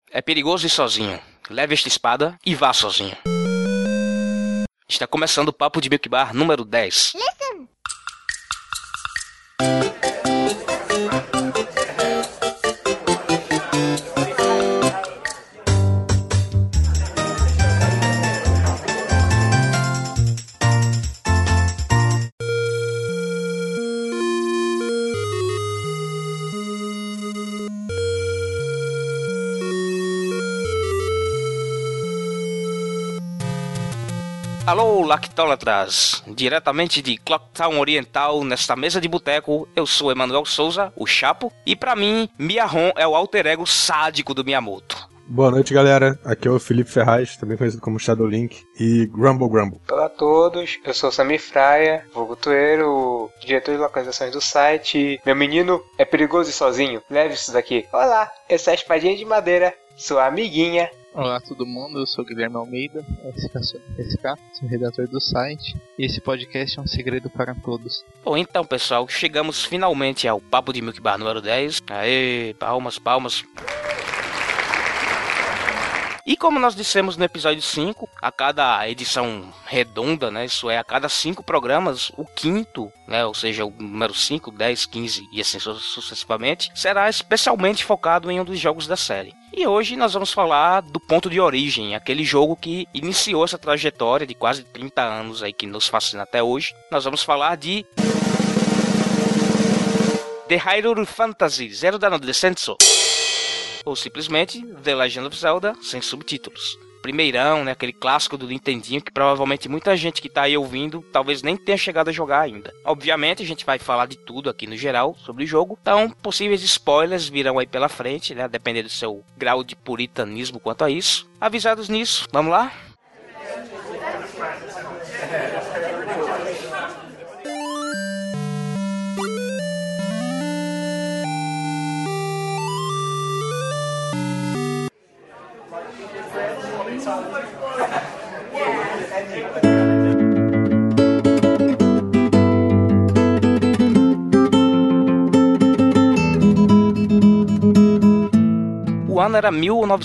É perigoso ir sozinho. Leve esta espada e vá sozinho. Está começando o Papo de Milk Bar número 10. Listen. Alô, lactólatras! Diretamente de Clocktown Oriental, nesta mesa de boteco, eu sou Emanuel Souza, o Chapo, e pra mim, Miyahon é o alter ego sádico do Miyamoto. Boa noite, galera. Aqui é o Felipe Ferraz, também conhecido como Shadow Link, e Grumble Grumble. Olá a todos, eu sou o Samir Fraia, vulgo Tueiro, diretor de localizações do site. Meu menino é perigoso e sozinho, leve isso daqui. Olá, eu sou a Espadinha de Madeira, sua amiguinha. Olá todo mundo, eu sou o Guilherme Almeida, SK, sou redator do site, e esse podcast é um segredo para todos. Bom, então pessoal, chegamos finalmente ao Papo de Milk Bar número 10. Aê, palmas, palmas. E como nós dissemos no episódio 5, a cada edição redonda, né, isso é, a cada 5 programas, o quinto, né, ou seja, o número 5, 10, 15 e assim sucessivamente, será especialmente focado em um dos jogos da série. E hoje nós vamos falar do ponto de origem, aquele jogo que iniciou essa trajetória de quase 30 anos aí que nos fascina até hoje. Nós vamos falar de The Hyrule Fantasy Zero Dawn Descenso, ou simplesmente The Legend of Zelda sem subtítulos. Primeirão, né, aquele clássico do Nintendinho que provavelmente muita gente que tá aí ouvindo talvez nem tenha chegado a jogar ainda. Obviamente a gente vai falar de tudo aqui no geral sobre o jogo, então possíveis spoilers virão aí pela frente, né, dependendo do seu grau de puritanismo quanto a isso. Avisados nisso, vamos lá? O ano era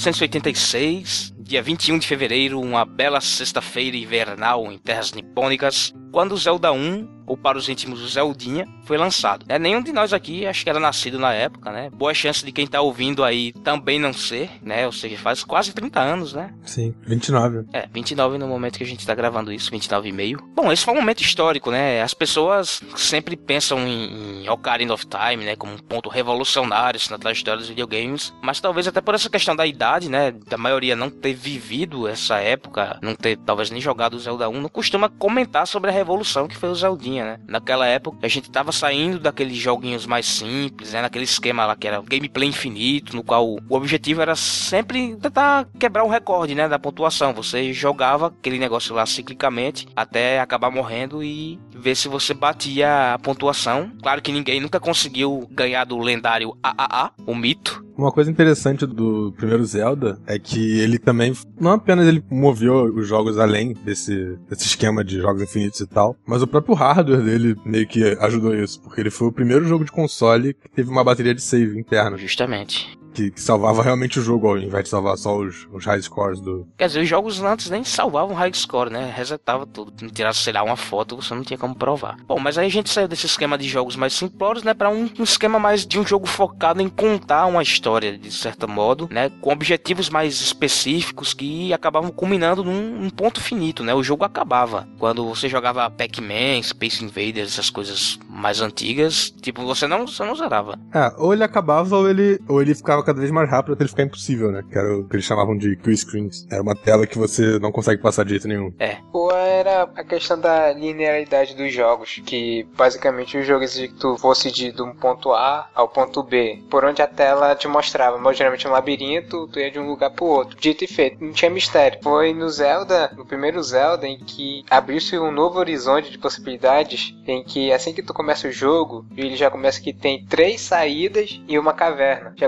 1986, dia 21 de fevereiro, uma bela sexta-feira invernal em terras nipônicas, quando o Zelda 1, ou para os íntimos o Zeldinha, foi lançado. Nenhum de nós aqui acho que era nascido na época, né? Boa chance de quem tá ouvindo aí também não ser, né? Ou seja, faz quase 30 anos, né? Sim, 29. 29 no momento que a gente tá gravando isso, 29 e meio. Bom, esse foi um momento histórico, né? As pessoas sempre pensam em Ocarina of Time, né? Como um ponto revolucionário na trajetória dos videogames, mas talvez até por essa questão da idade, né? Da maioria não ter vivido essa época, não ter talvez nem jogado o Zelda 1, não costuma comentar sobre a revolução que foi o Zeldinha, né? Naquela época a gente tava saindo daqueles joguinhos mais simples, né? Naquele esquema lá que era gameplay infinito, no qual o objetivo era sempre tentar quebrar um recorde, né? Da pontuação. Você jogava aquele negócio lá ciclicamente até acabar morrendo e ver se você batia a pontuação. Claro que ninguém nunca conseguiu ganhar do lendário AAA, o mito. Uma coisa interessante do primeiro Zelda é que ele também, não apenas ele moveu os jogos além desse esquema de jogos infinitos e tal, mas o próprio hardware dele meio que ajudou isso, porque ele foi o primeiro jogo de console que teve uma bateria de save interna. Justamente. Que salvava realmente o jogo, ao invés de salvar só os high scores do... Quer dizer, os jogos antes nem salvavam high score, né? Resetava tudo. Se não tirasse, sei lá, uma foto, você não tinha como provar. Bom, mas aí a gente saiu desse esquema de jogos mais simplórios, né? Pra um esquema mais de um jogo focado em contar uma história, de certo modo, né? Com objetivos mais específicos que acabavam culminando num ponto finito, né? O jogo acabava. Quando você jogava Pac-Man, Space Invaders, essas coisas mais antigas, tipo, você não zerava. Ou ele acabava ou ele ficava cada vez mais rápido até ele ficar impossível, né? Que era o que eles chamavam de kill screens. Era uma tela que você não consegue passar de jeito nenhum. Ou era a questão da linearidade dos jogos, que basicamente o jogo exigia que tu fosse de um ponto A ao ponto B, por onde a tela te mostrava, mas geralmente um labirinto, tu ia de um lugar pro outro. Dito e feito, não tinha mistério. Foi no Zelda, no primeiro Zelda, em que abriu-se um novo horizonte de possibilidades, em que assim que tu começa o jogo, ele já começa que tem 3 saídas e uma caverna. Já começava por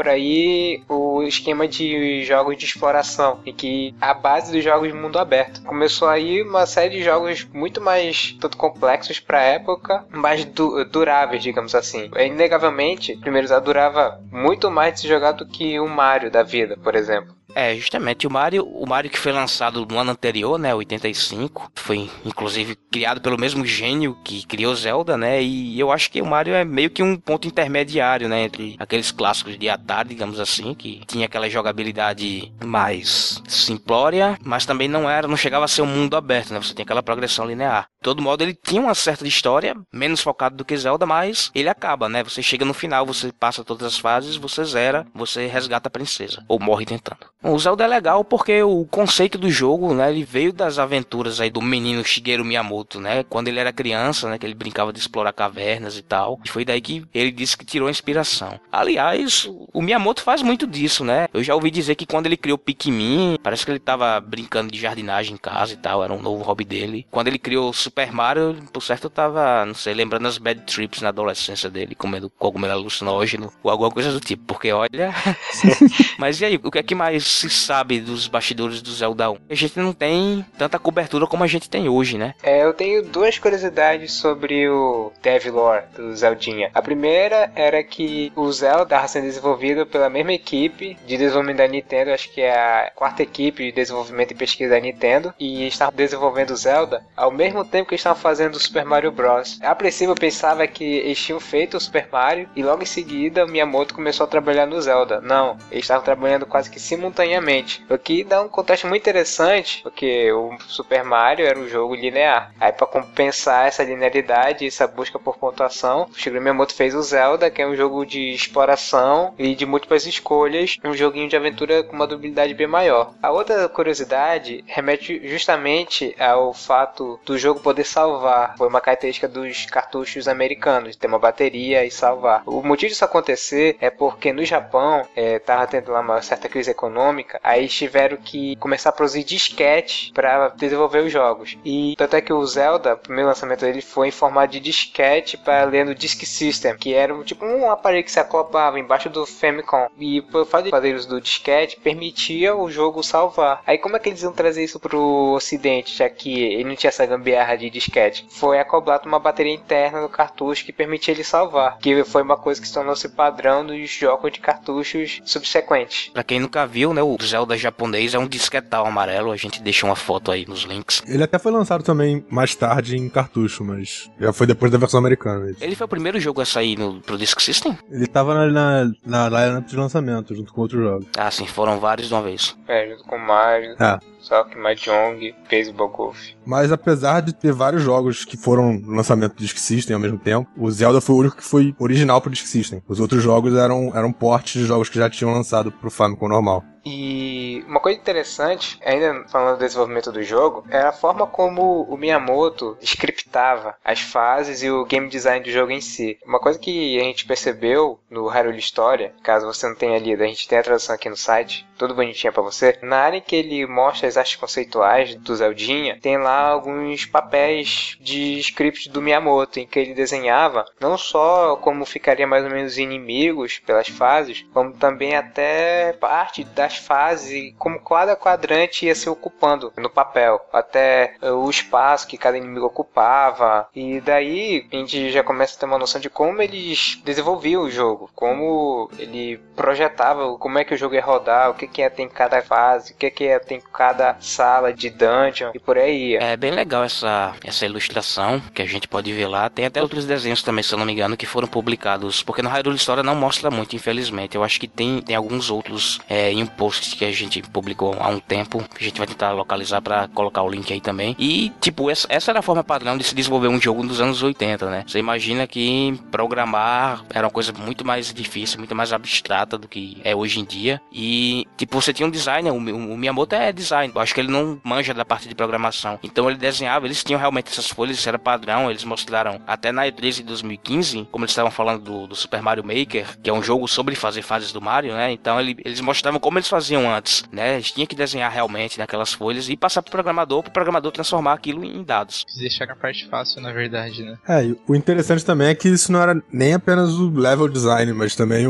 por aí o esquema de jogos de exploração, em que a base dos jogos de mundo aberto. Começou aí uma série de jogos muito mais tanto complexos para a época, mais duráveis, digamos assim. Inegavelmente, o primeiro Zelda durava muito mais de se jogar do que o Mario da vida, por exemplo. Justamente, o Mario que foi lançado no ano anterior, né, 85, foi inclusive criado pelo mesmo gênio que criou Zelda, né, e eu acho que o Mario é meio que um ponto intermediário, né, entre aqueles clássicos de Atari, digamos assim, que tinha aquela jogabilidade mais simplória, mas também não chegava a ser um mundo aberto, né, você tem aquela progressão linear. De todo modo, ele tinha uma certa história, menos focado do que Zelda, mas ele acaba, né, você chega no final, você passa todas as fases, você zera, você resgata a princesa, ou morre tentando. O Zelda é legal porque o conceito do jogo, né, ele veio das aventuras aí do menino Shigeru Miyamoto, né, quando ele era criança, né, que ele brincava de explorar cavernas e tal, e foi daí que ele disse que tirou a inspiração. Aliás, o Miyamoto faz muito disso, né, eu já ouvi dizer que quando ele criou Pikmin, parece que ele tava brincando de jardinagem em casa e tal, era um novo hobby dele. Quando ele criou Super Mario, por certo eu tava, não sei, lembrando as bad trips na adolescência dele, comendo cogumelo alucinógeno, ou alguma coisa do tipo, porque olha... Mas e aí, o que é que mais se sabe dos bastidores do Zelda 1? A gente não tem tanta cobertura como a gente tem hoje, né? Eu tenho duas curiosidades sobre o devlore do Zeldinha. A primeira era que o Zelda estava sendo desenvolvido pela mesma equipe de desenvolvimento da Nintendo, acho que é a quarta equipe de desenvolvimento e pesquisa da Nintendo, e estavam desenvolvendo o Zelda ao mesmo tempo que estavam fazendo o Super Mario Bros. A princípio eu pensava que eles tinham feito o Super Mario e logo em seguida o Miyamoto começou a trabalhar no Zelda. Não, eles estavam trabalhando quase que simultaneamente, o que dá um contexto muito interessante, porque o Super Mario era um jogo linear. Aí para compensar essa linearidade, essa busca por pontuação, o Shigeru Miyamoto fez o Zelda, que é um jogo de exploração e de múltiplas escolhas, um joguinho de aventura com uma durabilidade bem maior. A outra curiosidade remete justamente ao fato do jogo poder salvar. Foi uma característica dos cartuchos americanos, ter uma bateria e salvar. O motivo disso acontecer é porque no Japão estava tendo lá uma certa crise econômica, aí tiveram que começar a produzir disquete para desenvolver os jogos. E tanto é que o Zelda, o primeiro lançamento dele foi em formato de disquete para ler no Disk System, que era tipo um aparelho que se acoplava embaixo do Famicom. E por fato de fazer uso do disquete, permitia o jogo salvar. Aí como é que eles iam trazer isso pro ocidente, já que ele não tinha essa gambiarra de disquete? Foi acoplado uma bateria interna no cartucho que permitia ele salvar, que foi uma coisa que se tornou-se padrão dos jogos de cartuchos subsequentes. Pra quem nunca viu, né, o Zelda japonês é um disquetal amarelo, a gente deixa uma foto aí nos links. Ele até foi lançado também mais tarde em cartucho, mas já foi depois da versão americana mesmo. Ele foi o primeiro jogo a sair pro Disk System? Ele tava na lineup de lançamento, junto com outros jogos. Ah, sim, foram vários de uma vez. Junto com Mario, Sonic, Mahjong, Baseball Golf. Mas apesar de ter vários jogos que foram lançamento do Disk System ao mesmo tempo, o Zelda foi o único que foi original pro Disk System. Os outros jogos eram portes de jogos que já tinham lançado pro Famicom normal. E uma coisa interessante, ainda falando do desenvolvimento do jogo, é a forma como o Miyamoto scriptava as fases e o game design do jogo em si. Uma coisa que a gente percebeu no Hyrule Historia, caso você não tenha lido, a gente tem a tradução aqui no site, tudo bonitinho pra você. Na área em que ele mostra as artes conceituais do Zeldinha, tem lá alguns papéis de script do Miyamoto, em que ele desenhava não só como ficaria mais ou menos os inimigos pelas fases, como também até parte das fases e como cada quadrante ia se ocupando no papel, até o espaço que cada inimigo ocupava. E daí a gente já começa a ter uma noção de como eles desenvolviam o jogo, como ele projetava, como é que o jogo ia rodar, o que ia ter em cada fase, o que ia ter em cada sala de dungeon e por aí ia. É bem legal essa ilustração que a gente pode ver lá. Tem até outros desenhos também, se eu não me engano, que foram publicados, porque no Hyrule Historia não mostra muito, infelizmente. Eu acho que tem alguns outros em um post que a gente publicou há um tempo, que a gente vai tentar localizar pra colocar o link aí também. E, tipo, essa era a forma padrão de se desenvolver um jogo nos anos 80, né? Você imagina que programar era uma coisa muito mais difícil, muito mais abstrata do que é hoje em dia. E, tipo, você tinha um designer, o Miyamoto é design, eu acho que ele não manja da parte de programação. Então ele desenhava, eles tinham realmente essas folhas, isso era padrão, eles mostraram até na E3 de 2015, como eles estavam falando do Super Mario Maker, que é um jogo sobre fazer fases do Mario, né? Então eles mostravam como eles faziam antes. né? A gente tinha que desenhar realmente naquelas folhas e passar pro programador transformar aquilo em dados. Deixar a parte fácil, na verdade, né? E o interessante também é que isso não era nem apenas o level design, mas também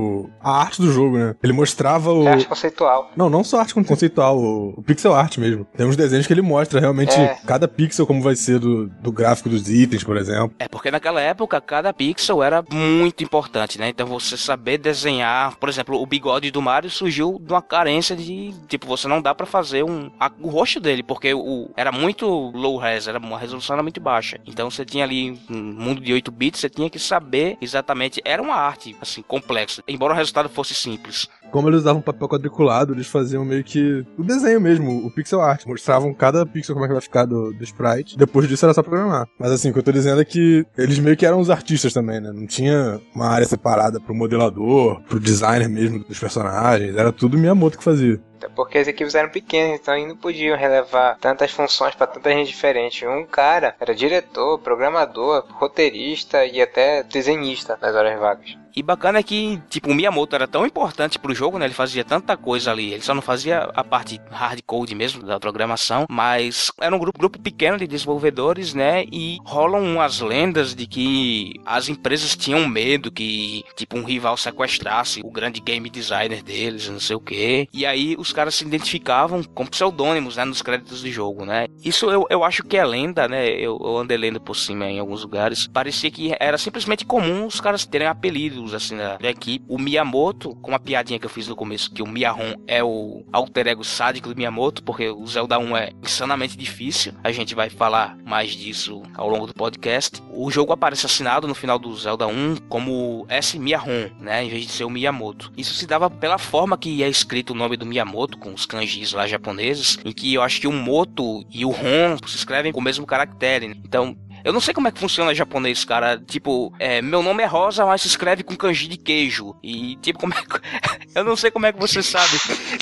a arte do jogo, né? Ele mostrava arte conceitual. Não só arte conceitual, o pixel art mesmo. Tem uns desenhos que ele mostra realmente cada pixel como vai ser do gráfico dos itens, por exemplo. Porque naquela época cada pixel era muito importante, né? Então você saber desenhar, por exemplo, o bigode do Mario surgiu de uma carência de, tipo, você não dá pra fazer o rosto dele, porque era muito low res, a resolução era muito baixa. Então você tinha ali um mundo de 8 bits, você tinha que saber exatamente, era uma arte, assim, complexa, embora o resultado fosse simples. Como eles usavam papel quadriculado, eles faziam meio que o desenho mesmo, o pixel art. Mostravam cada pixel como é que vai ficar do sprite. Depois disso era só programar. Mas assim, o que eu tô dizendo é que eles meio que eram os artistas também, né? Não tinha uma área separada pro modelador, pro designer mesmo dos personagens. Era tudo Miyamoto que fazia. Porque as equipes eram pequenas, então eles não podiam relevar tantas funções para tanta gente diferente. Um cara era diretor, programador, roteirista e até desenhista nas horas vagas. E bacana é que, tipo, o Miyamoto era tão importante pro jogo, né? Ele fazia tanta coisa ali. Ele só não fazia a parte hard code mesmo da programação, mas era um grupo pequeno de desenvolvedores, né? E rolam umas lendas de que as empresas tinham medo que, tipo, um rival sequestrasse o grande game designer deles, não sei o quê. E aí os caras se identificavam com pseudônimos, né? Nos créditos de jogo, né? Isso eu acho que é lenda, né? Eu andei lendo por cima em alguns lugares. Parecia que era simplesmente comum os caras terem apelidos assim da equipe. O Miyamoto, com uma piadinha que eu fiz no começo, que o Miyahon é o alter ego sádico do Miyamoto, porque o Zelda 1 é insanamente difícil. A gente vai falar mais disso ao longo do podcast. O jogo aparece assinado no final do Zelda 1 como S. Miyahon, né, em vez de ser o Miyamoto. Isso se dava pela forma que é escrito o nome do Miyamoto, com os kanjis lá japoneses, em que eu acho que o Moto e o Hon se escrevem com o mesmo caractere, né? Então, eu não sei como é que funciona em japonês, cara. Tipo, meu nome é Rosa, mas se escreve com kanji de queijo. E, tipo, como é que... Eu não sei como é que você sabe.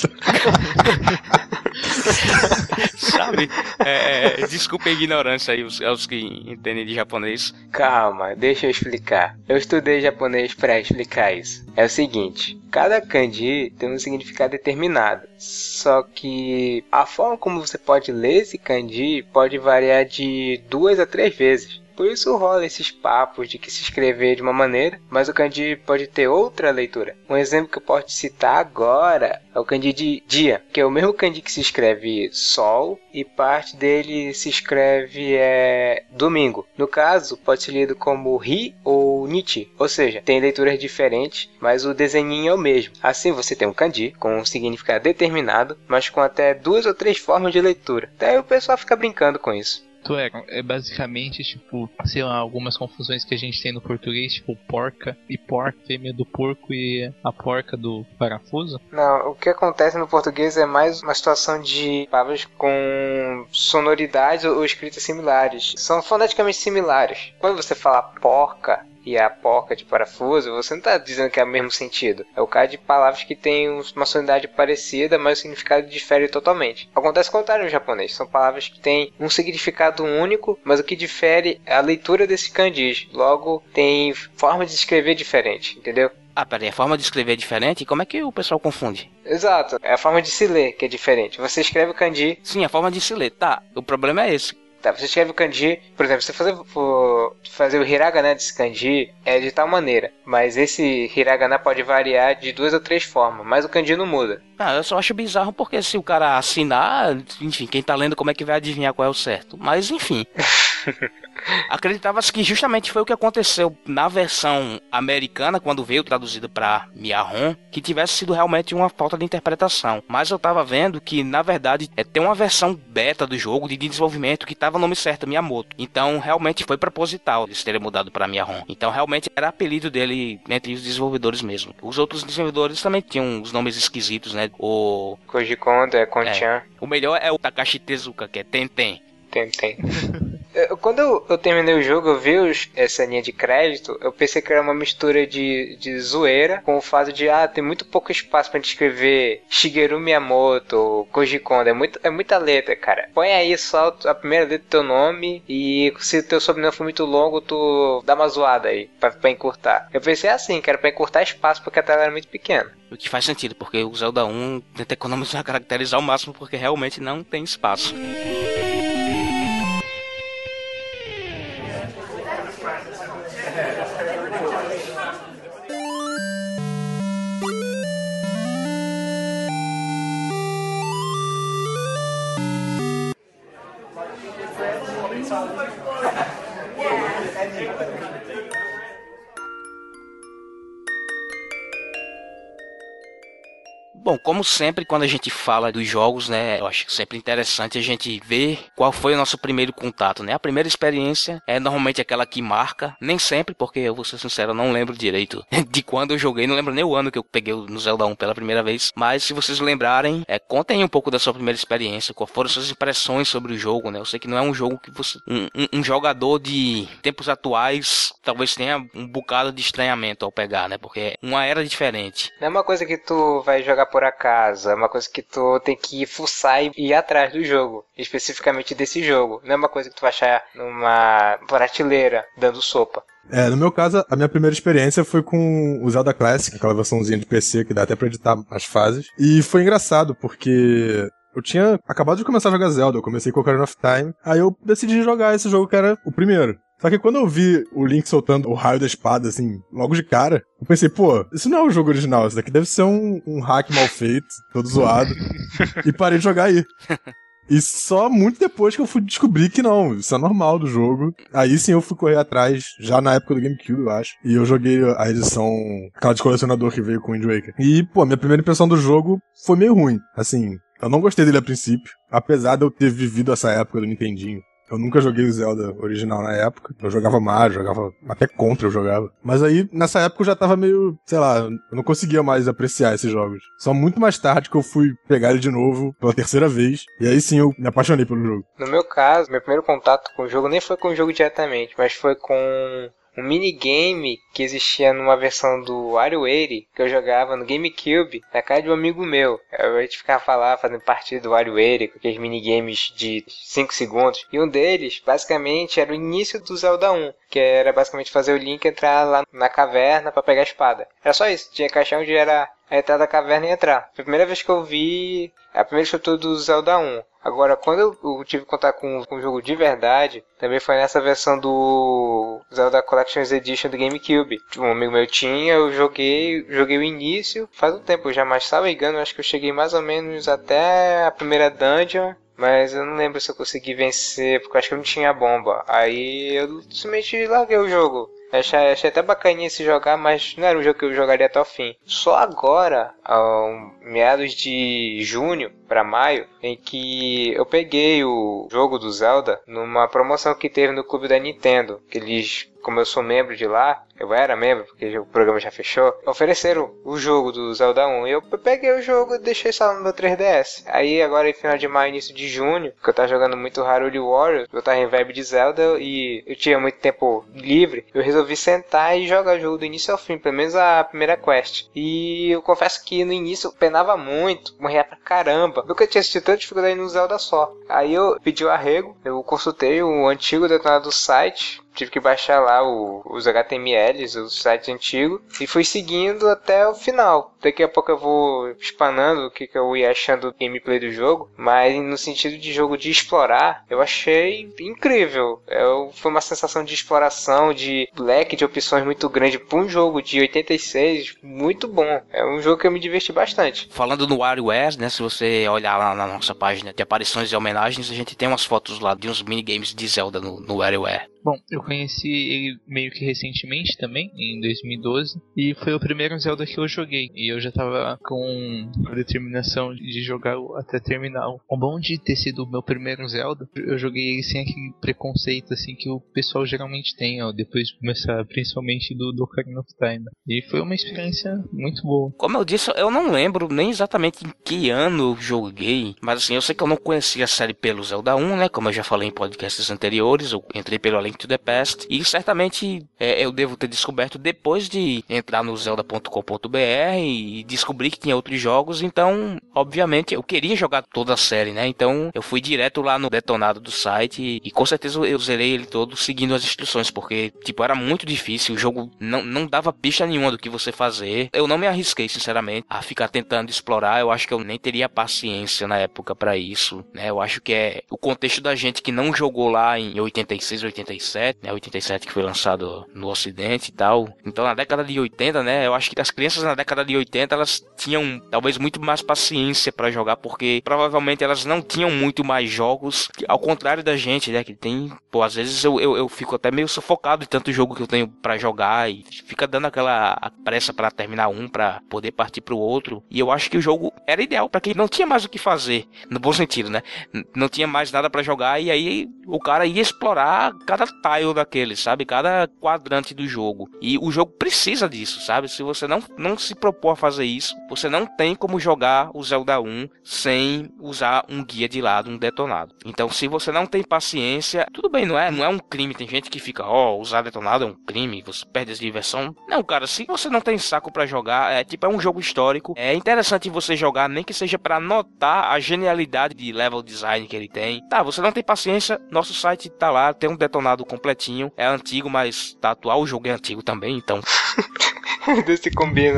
Sabe? Desculpa a ignorância aí, aos que entendem de japonês. Calma, deixa eu explicar. Eu estudei japonês pra explicar isso. É o seguinte, cada kanji tem um significado determinado. Só que a forma como você pode ler esse kanji pode variar de 2 a 3 vezes. Por isso rola esses papos de que se escrever de uma maneira, mas o kanji pode ter outra leitura. Um exemplo que eu posso te citar agora é o kanji de dia, que é o mesmo kanji que se escreve sol e parte dele se escreve domingo. No caso, pode ser lido como ri ou nichi, ou seja, tem leituras diferentes, mas o desenhinho é o mesmo. Assim você tem um kanji com um significado determinado, mas com até 2 ou 3 formas de leitura. Até o pessoal fica brincando com isso. É basicamente, tipo, sei lá, algumas confusões que a gente tem no português, tipo porca e porca, fêmea do porco e a porca do parafuso. Não, o que acontece no português é mais uma situação de palavras com sonoridades ou escritas similares. São foneticamente similares. Quando você fala porca e a porca de parafuso, você não está dizendo que é o mesmo sentido. É o caso de palavras que têm uma sonoridade parecida, mas o significado difere totalmente. Acontece o contrário no japonês. São palavras que têm um significado único, mas o que difere é a leitura desse kanji. Logo, tem forma de escrever diferente, entendeu? Peraí, a forma de escrever é diferente? Como é que o pessoal confunde? Exato, é a forma de se ler que é diferente. Você escreve o kanji... Sim, a forma de se ler, tá. O problema é esse. Tá, você escreve o kanji, por exemplo, você fazer o hiragana desse kanji é de tal maneira, mas esse hiragana pode variar de 2 ou 3 formas, mas o kanji não muda. Eu só acho bizarro porque se o cara assinar, enfim, quem tá lendo como é que vai adivinhar qual é o certo? Mas enfim... Acreditava-se que justamente foi o que aconteceu na versão americana, quando veio traduzido para Miyahon, que tivesse sido realmente uma falta de interpretação. Mas eu tava vendo que, na verdade, tem uma versão beta do jogo de desenvolvimento que tava o nome certo, Miyamoto. Então, realmente foi proposital eles terem mudado para Miyahon. Então, realmente era apelido dele entre os desenvolvedores mesmo. Os outros desenvolvedores também tinham os nomes esquisitos, né? O Koji Kondo é Konchan. O melhor é o Takashi Tezuka, que é Tenten. Tem. Quando eu terminei o jogo, eu vi essa linha de crédito, eu pensei que era uma mistura de zoeira com o fato de, tem muito pouco espaço pra gente escrever Shigeru Miyamoto, Koji Kondo, é muita letra, cara. Põe aí só a primeira letra do teu nome e se o teu sobrenome for muito longo, tu dá uma zoada aí, pra encurtar. Eu pensei assim, cara, pra encurtar espaço porque a tela era muito pequena. O que faz sentido, porque o Zelda 1 tenta economizar caracteres ao máximo porque realmente não tem espaço. Bom, como sempre, quando a gente fala dos jogos, né, eu acho sempre interessante a gente ver qual foi o nosso primeiro contato, né? A primeira experiência é normalmente aquela que marca, nem sempre, porque eu vou ser sincero, eu não lembro direito de quando eu joguei, não lembro nem o ano que eu peguei no Zelda 1 pela primeira vez, mas se vocês lembrarem, contem um pouco da sua primeira experiência, quais foram suas impressões sobre o jogo, né? Eu sei que não é um jogo que você... Um jogador de tempos atuais talvez tenha um bocado de estranhamento ao pegar, né? Porque é uma era diferente. Não é uma coisa que tu vai jogar por acaso, é uma coisa que tu tem que fuçar e ir atrás do jogo, especificamente desse jogo. Não é uma coisa que tu vai achar numa prateleira dando sopa. No meu caso, a minha primeira experiência foi com o Zelda Classic, aquela versãozinha de PC que dá até pra editar as fases. E foi engraçado, porque eu tinha acabado de começar a jogar Zelda, eu comecei com Ocarina of Time, aí eu decidi jogar esse jogo que era o primeiro. Só que quando eu vi o Link soltando o raio da espada, assim, logo de cara, eu pensei, pô, isso não é o jogo original, isso daqui deve ser um hack mal feito, todo zoado, e parei de jogar aí. E só muito depois que eu fui descobrir que não, isso é normal do jogo. Aí sim eu fui correr atrás, já na época do GameCube, eu acho. E eu joguei a edição, aquela de colecionador que veio com o Wind Waker. E, pô, minha primeira impressão do jogo foi meio ruim. Assim, eu não gostei dele a princípio, apesar de eu ter vivido essa época do Nintendinho. Eu nunca joguei o Zelda original na época. Eu jogava Mario, jogava até Contra eu jogava. Mas aí, nessa época eu já tava meio, sei lá, eu não conseguia mais apreciar esses jogos. Só muito mais tarde que eu fui pegar ele de novo pela terceira vez. E aí sim eu me apaixonei pelo jogo. No meu caso, meu primeiro contato com o jogo nem foi com o jogo diretamente, mas foi com um minigame que existia numa versão do WarioWare que eu jogava no GameCube na casa de um amigo meu. A gente ficava lá fazendo partida do WarioWare com aqueles minigames de 5 segundos. E um deles, basicamente, era o início do Zelda 1, que era basicamente fazer o Link entrar lá na caverna pra pegar a espada. Era só isso, tinha caixão onde era a entrada da caverna e entrar. Foi a primeira vez que eu vi a primeira estrutura do Zelda 1. Agora, quando eu tive contato com o jogo de verdade, também foi nessa versão do Zelda Collector's Edition do GameCube. Um amigo meu tinha, eu joguei o início, faz um tempo já, mas estava engano, acho que eu cheguei mais ou menos até a primeira dungeon, mas eu não lembro se eu consegui vencer, porque eu acho que eu não tinha bomba. Aí eu simplesmente larguei o jogo. Achei até bacaninha se jogar, mas não era um jogo que eu jogaria até o fim. Só agora, meados de junho para maio, em que eu peguei o jogo do Zelda numa promoção que teve no clube da Nintendo, que eles, como eu sou membro de lá, eu era membro, porque o programa já fechou, ofereceram o jogo do Zelda 1. E eu peguei o jogo e deixei só no meu 3DS. Aí agora em final de maio, início de junho, porque eu tava jogando muito Hyrule Warriors, eu tava em vibe de Zelda e eu tinha muito tempo livre, eu resolvi sentar e jogar o jogo do início ao fim, pelo menos a primeira quest. E eu confesso que no início eu penava muito, morria pra caramba. Nunca tinha assistido tanta dificuldade no Zelda só. Aí eu pedi o arrego, eu consultei o antigo detonado do site, tive que baixar lá os HTMLs, o site antigo, e fui seguindo até o final. Daqui a pouco eu vou explanando o que eu ia achando do gameplay do jogo, mas no sentido de jogo de explorar, eu achei incrível. Foi uma sensação de exploração, de leque de opções muito grande para um jogo de 86, muito bom. É um jogo que eu me diverti bastante. Falando no WarioWare, né, se você olhar lá na nossa página de aparições e homenagens, a gente tem umas fotos lá de uns minigames de Zelda no WarioWare. Bom, eu conheci ele meio que recentemente também, em 2012, e foi o primeiro Zelda que eu joguei. E eu já tava com a determinação de jogar até terminar. O bom de ter sido o meu primeiro Zelda, eu joguei ele sem aquele preconceito assim que o pessoal geralmente tem, ó, depois de começar, principalmente do Ocarina of Time. E foi uma experiência muito boa. Como eu disse, eu não lembro nem exatamente em que ano eu joguei, mas assim, eu sei que eu não conhecia a série pelo Zelda 1, né? Como eu já falei em podcasts anteriores, eu entrei pelo A Link to the Past, e certamente eu devo ter descoberto depois de entrar no zelda.com.br e descobrir que tinha outros jogos, então, obviamente, eu queria jogar toda a série, né? Então, eu fui direto lá no detonado do site e com certeza eu zerei ele todo seguindo as instruções, porque, tipo, era muito difícil, o jogo não dava pista nenhuma do que você fazer. Eu não me arrisquei, sinceramente, a ficar tentando explorar, eu acho que eu nem teria paciência na época pra isso, né? Eu acho que é o contexto da gente que não jogou lá em 86, 87, né? 87 que foi lançado no Ocidente e tal. Então, na década de 80, né? Eu acho que as crianças na década de 80, elas tinham talvez muito mais paciência pra jogar, porque provavelmente elas não tinham muito mais jogos, ao contrário da gente, né? Que tem, pô, às vezes eu fico até meio sufocado de tanto jogo que eu tenho pra jogar e fica dando aquela pressa pra terminar um, pra poder partir pro outro. E eu acho que o jogo era ideal pra quem não tinha mais o que fazer, no bom sentido, né? Não tinha mais nada pra jogar e aí o cara ia explorar cada tile daquele, sabe? Cada quadrante do jogo. E o jogo precisa disso, sabe? Se você não se propor a fazer isso, você não tem como jogar o Zelda 1 sem usar um guia de lado, um detonado. Então, se você não tem paciência, tudo bem, não é um crime. Tem gente que fica, usar detonado é um crime, você perde a diversão. Não, cara, se você não tem saco pra jogar, é um jogo histórico. É interessante você jogar, nem que seja pra notar a genialidade de level design que ele tem. Tá, você não tem paciência, nosso site tá lá, tem um detonado completinho. É antigo, mas tá atual, o jogo é antigo também, então... Desse combina.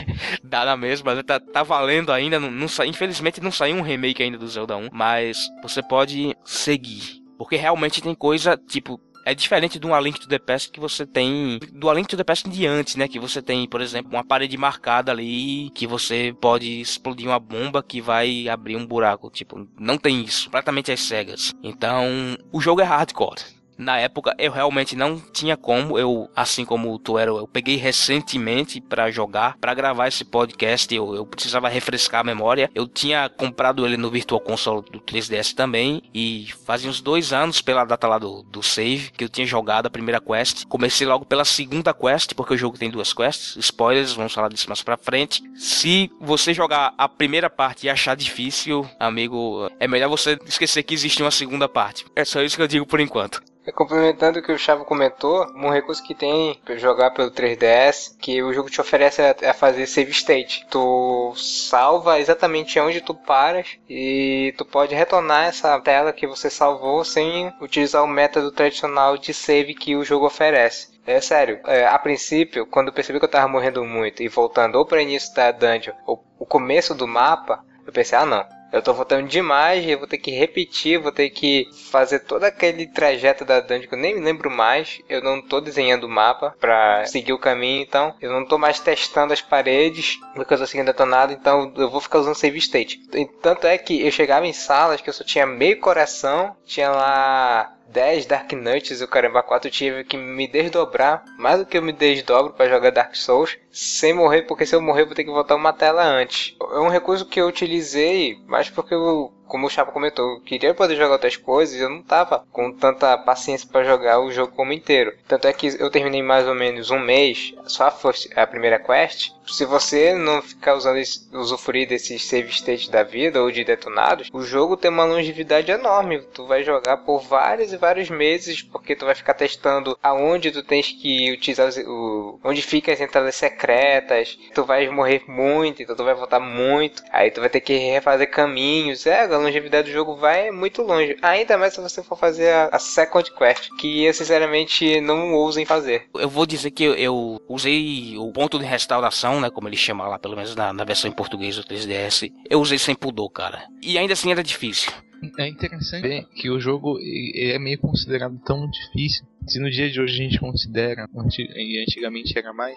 Dá na mesma, tá valendo ainda, infelizmente não saiu um remake ainda do Zelda 1, mas você pode seguir, porque realmente tem coisa, tipo, é diferente do A Link to the Past que você tem, do A Link to the Past em diante, né, que você tem, por exemplo, uma parede marcada ali, que você pode explodir uma bomba que vai abrir um buraco, tipo, não tem isso, completamente às cegas. Então, o jogo é hardcore. Na época eu realmente não tinha como, assim como tu era, eu peguei recentemente pra jogar, pra gravar esse podcast, eu precisava refrescar a memória. Eu tinha comprado ele no Virtual Console do 3DS também, e fazia uns 2 anos pela data lá do save, que eu tinha jogado a primeira quest. Comecei logo pela segunda quest, porque o jogo tem 2 quests, spoilers, vamos falar disso mais pra frente. Se você jogar a primeira parte e achar difícil, amigo, é melhor você esquecer que existe uma segunda parte. É só isso que eu digo por enquanto. Complementando o que o Chavo comentou, um recurso que tem para jogar pelo 3DS, que o jogo te oferece é fazer save state. Tu salva exatamente onde tu paras e tu pode retornar essa tela que você salvou sem utilizar o método tradicional de save que o jogo oferece. É sério, a princípio, quando eu percebi que eu tava morrendo muito e voltando ou para o início da dungeon ou o começo do mapa, eu pensei, não. Eu tô voltando demais, eu vou ter que repetir, vou ter que fazer todo aquele trajeto da dungeon que eu nem me lembro mais. Eu não tô desenhando o mapa pra seguir o caminho, então eu não tô mais testando as paredes, porque eu tô seguindo detonado, então eu vou ficar usando save state. Tanto é que eu chegava em salas que eu só tinha meio coração, tinha lá 10 Dark Nuts e o caramba 4, eu tive que me desdobrar, mais do que eu me desdobro para jogar Dark Souls, sem morrer, porque se eu morrer eu vou ter que voltar uma tela antes. É um recurso que eu utilizei, mas porque como o Chapa comentou, eu queria poder jogar outras coisas e eu não tava com tanta paciência para jogar o jogo como inteiro. Tanto é que eu terminei mais ou menos um mês, só a primeira quest. Se você não ficar usufruir desses save states da vida ou de detonados, o jogo tem uma longevidade enorme. Tu vai jogar por vários e vários meses, porque tu vai ficar testando aonde tu tens que utilizar onde ficam as entradas secretas. Tu vai morrer muito, então tu vai voltar muito. Aí tu vai ter que refazer caminhos. A longevidade do jogo vai muito longe. Ainda mais se você for fazer a Second Quest, que eu sinceramente não ouso em fazer. Eu vou dizer que eu usei o ponto de restauração, né, como ele chama lá, pelo menos na versão em português do 3DS. Eu usei sem pudor, cara. E ainda assim era difícil. É interessante ver que o jogo é meio considerado tão difícil. Se no dia de hoje a gente considera, e antigamente era mais,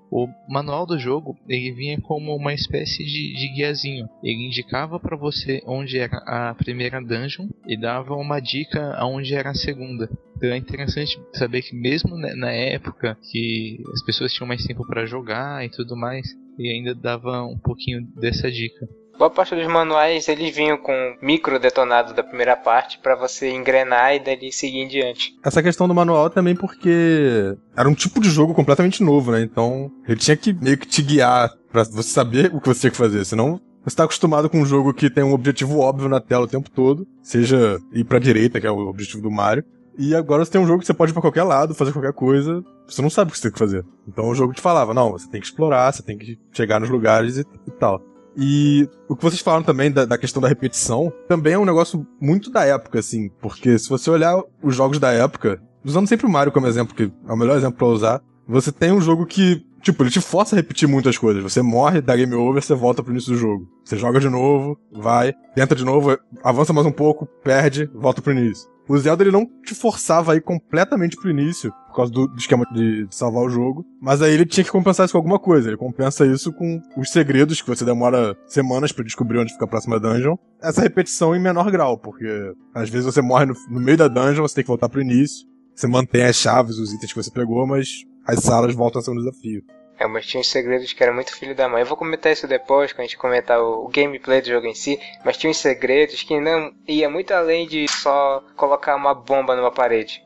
O manual do jogo, ele vinha como uma espécie de guiazinho. Ele indicava para você onde era a primeira dungeon e dava uma dica aonde era a segunda. Então é interessante saber que mesmo na época que as pessoas tinham mais tempo para jogar e tudo mais, ele ainda dava um pouquinho dessa dica. Boa parte dos manuais eles vinham com micro detonado da primeira parte pra você engrenar e dali seguir em diante. Essa questão do manual também porque era um tipo de jogo completamente novo, né? Então ele tinha que meio que te guiar pra você saber o que você tinha que fazer, senão você tá acostumado com um jogo que tem um objetivo óbvio na tela o tempo todo, seja ir pra direita, que é o objetivo do Mario, e agora você tem um jogo que você pode ir pra qualquer lado, fazer qualquer coisa, você não sabe o que você tem que fazer. Então o jogo te falava, não, você tem que explorar, você tem que chegar nos lugares e tal. E o que vocês falaram também da questão da repetição, também é um negócio muito da época, assim, porque se você olhar os jogos da época, usando sempre o Mario como exemplo, que é o melhor exemplo pra usar, você tem um jogo que, tipo, ele te força a repetir muitas coisas. Você morre, dá game over, você volta pro início do jogo. Você joga de novo, vai, tenta de novo, avança mais um pouco, perde, volta pro início. O Zelda, ele não te forçava a ir completamente pro início, por causa do esquema de salvar o jogo, mas aí ele tinha que compensar isso com alguma coisa. Ele compensa isso com os segredos, que você demora semanas pra descobrir onde fica a próxima dungeon. Essa repetição em menor grau, porque às vezes você morre no meio da dungeon, você tem que voltar pro início, você mantém as chaves, os itens que você pegou, mas as salas voltam a ser um desafio. Mas tinha uns segredos que era muito filho da mãe. Eu vou comentar isso depois, quando a gente comentar o gameplay do jogo em si. Mas tinha uns segredos que não ia muito além de só colocar uma bomba numa parede.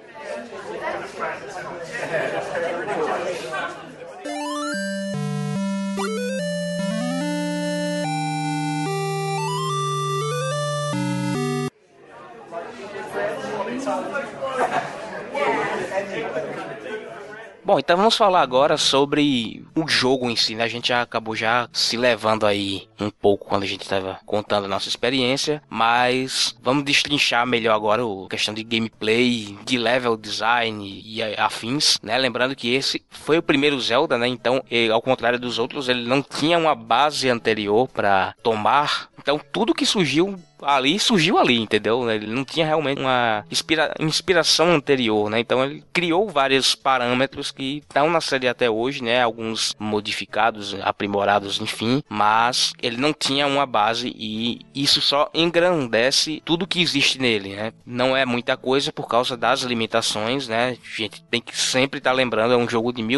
Bom, então vamos falar agora sobre o jogo em si, né? A gente já acabou já se levando aí um pouco quando a gente estava contando a nossa experiência, mas vamos destrinchar melhor agora a questão de gameplay, de level design e afins, né? Lembrando que esse foi o primeiro Zelda, né? Então, ao contrário dos outros, ele não tinha uma base anterior para tomar. Então, tudo que surgiu ali, entendeu? Ele não tinha realmente uma inspiração anterior, né? Então ele criou vários parâmetros que estão na série até hoje, né? Alguns modificados, aprimorados, enfim, mas ele não tinha uma base e isso só engrandece tudo que existe nele, né? Não é muita coisa por causa das limitações, né? A gente tem que sempre estar lembrando, é um jogo de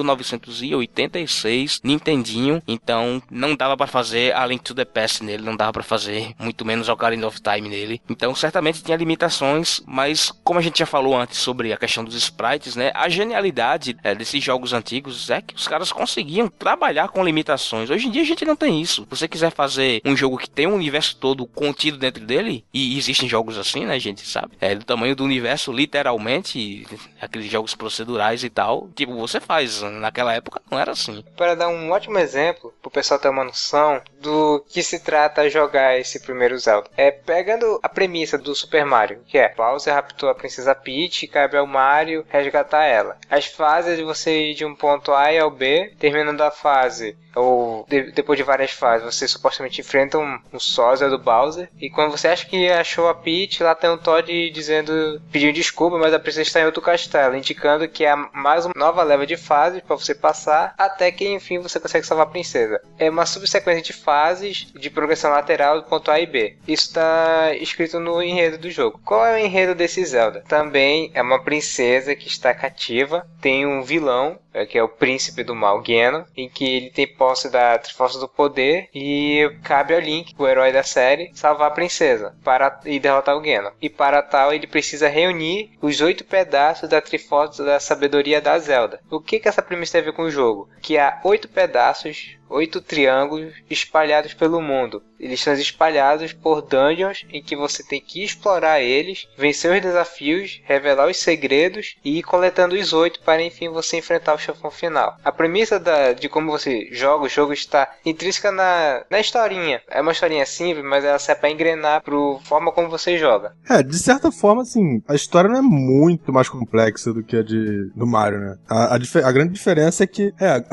1986, Nintendinho, então não dava para fazer A Link to the Past nele, não dava para fazer muito menos Ocarina of Time nele. Então certamente tinha limitações, mas como a gente já falou antes sobre a questão dos sprites, né, a genialidade desses jogos antigos é que os caras conseguiam trabalhar com limitações. Hoje em dia a gente não tem isso. Se você quiser fazer um jogo que tem um universo todo contido dentro dele, e existem jogos assim, né, gente, sabe? Do tamanho do universo, literalmente, aqueles jogos procedurais e tal, tipo, você faz. Naquela época não era assim. Para dar um ótimo exemplo, pro pessoal ter uma noção do que se trata jogar esse primeiro Zelda. Pegando a premissa do Super Mario, que é Bowser raptou a Princesa Peach e cabe ao Mario resgatar ela. As fases de você ir de um ponto A ao B, terminando a fase, ou depois de várias fases, você supostamente enfrenta um sósia do Bowser, e quando você acha que achou a Peach, lá tem um Todd pedindo desculpa, mas a princesa está em outro castelo, indicando que é mais uma nova leva de fases para você passar, até que enfim você consegue salvar a princesa. É uma subsequência de fases de progressão lateral do ponto A e B. Isso está escrito no enredo do jogo. Qual é o enredo desse Zelda? Também é uma princesa que está cativa, tem um vilão, que é o príncipe do mal, Ganon, em que ele tem posse da Triforce do Poder e cabe ao Link, o herói da série, salvar a princesa e derrotar o Ganon. E para tal ele precisa reunir os 8 pedaços da Triforce da Sabedoria da Zelda. O que essa premissa tem a ver com o jogo? Que há 8 pedaços, 8 triângulos espalhados pelo mundo. Eles são espalhados por dungeons em que você tem que explorar eles, vencer os desafios, revelar os segredos e ir coletando os 8 para enfim você enfrentar o chefão final. A premissa de como você joga o jogo está intrínseca na historinha. É uma historinha simples, mas ela serve para engrenar para a forma como você joga. De certa forma, assim, a história não é muito mais complexa do que a do Mario, né? A grande diferença é que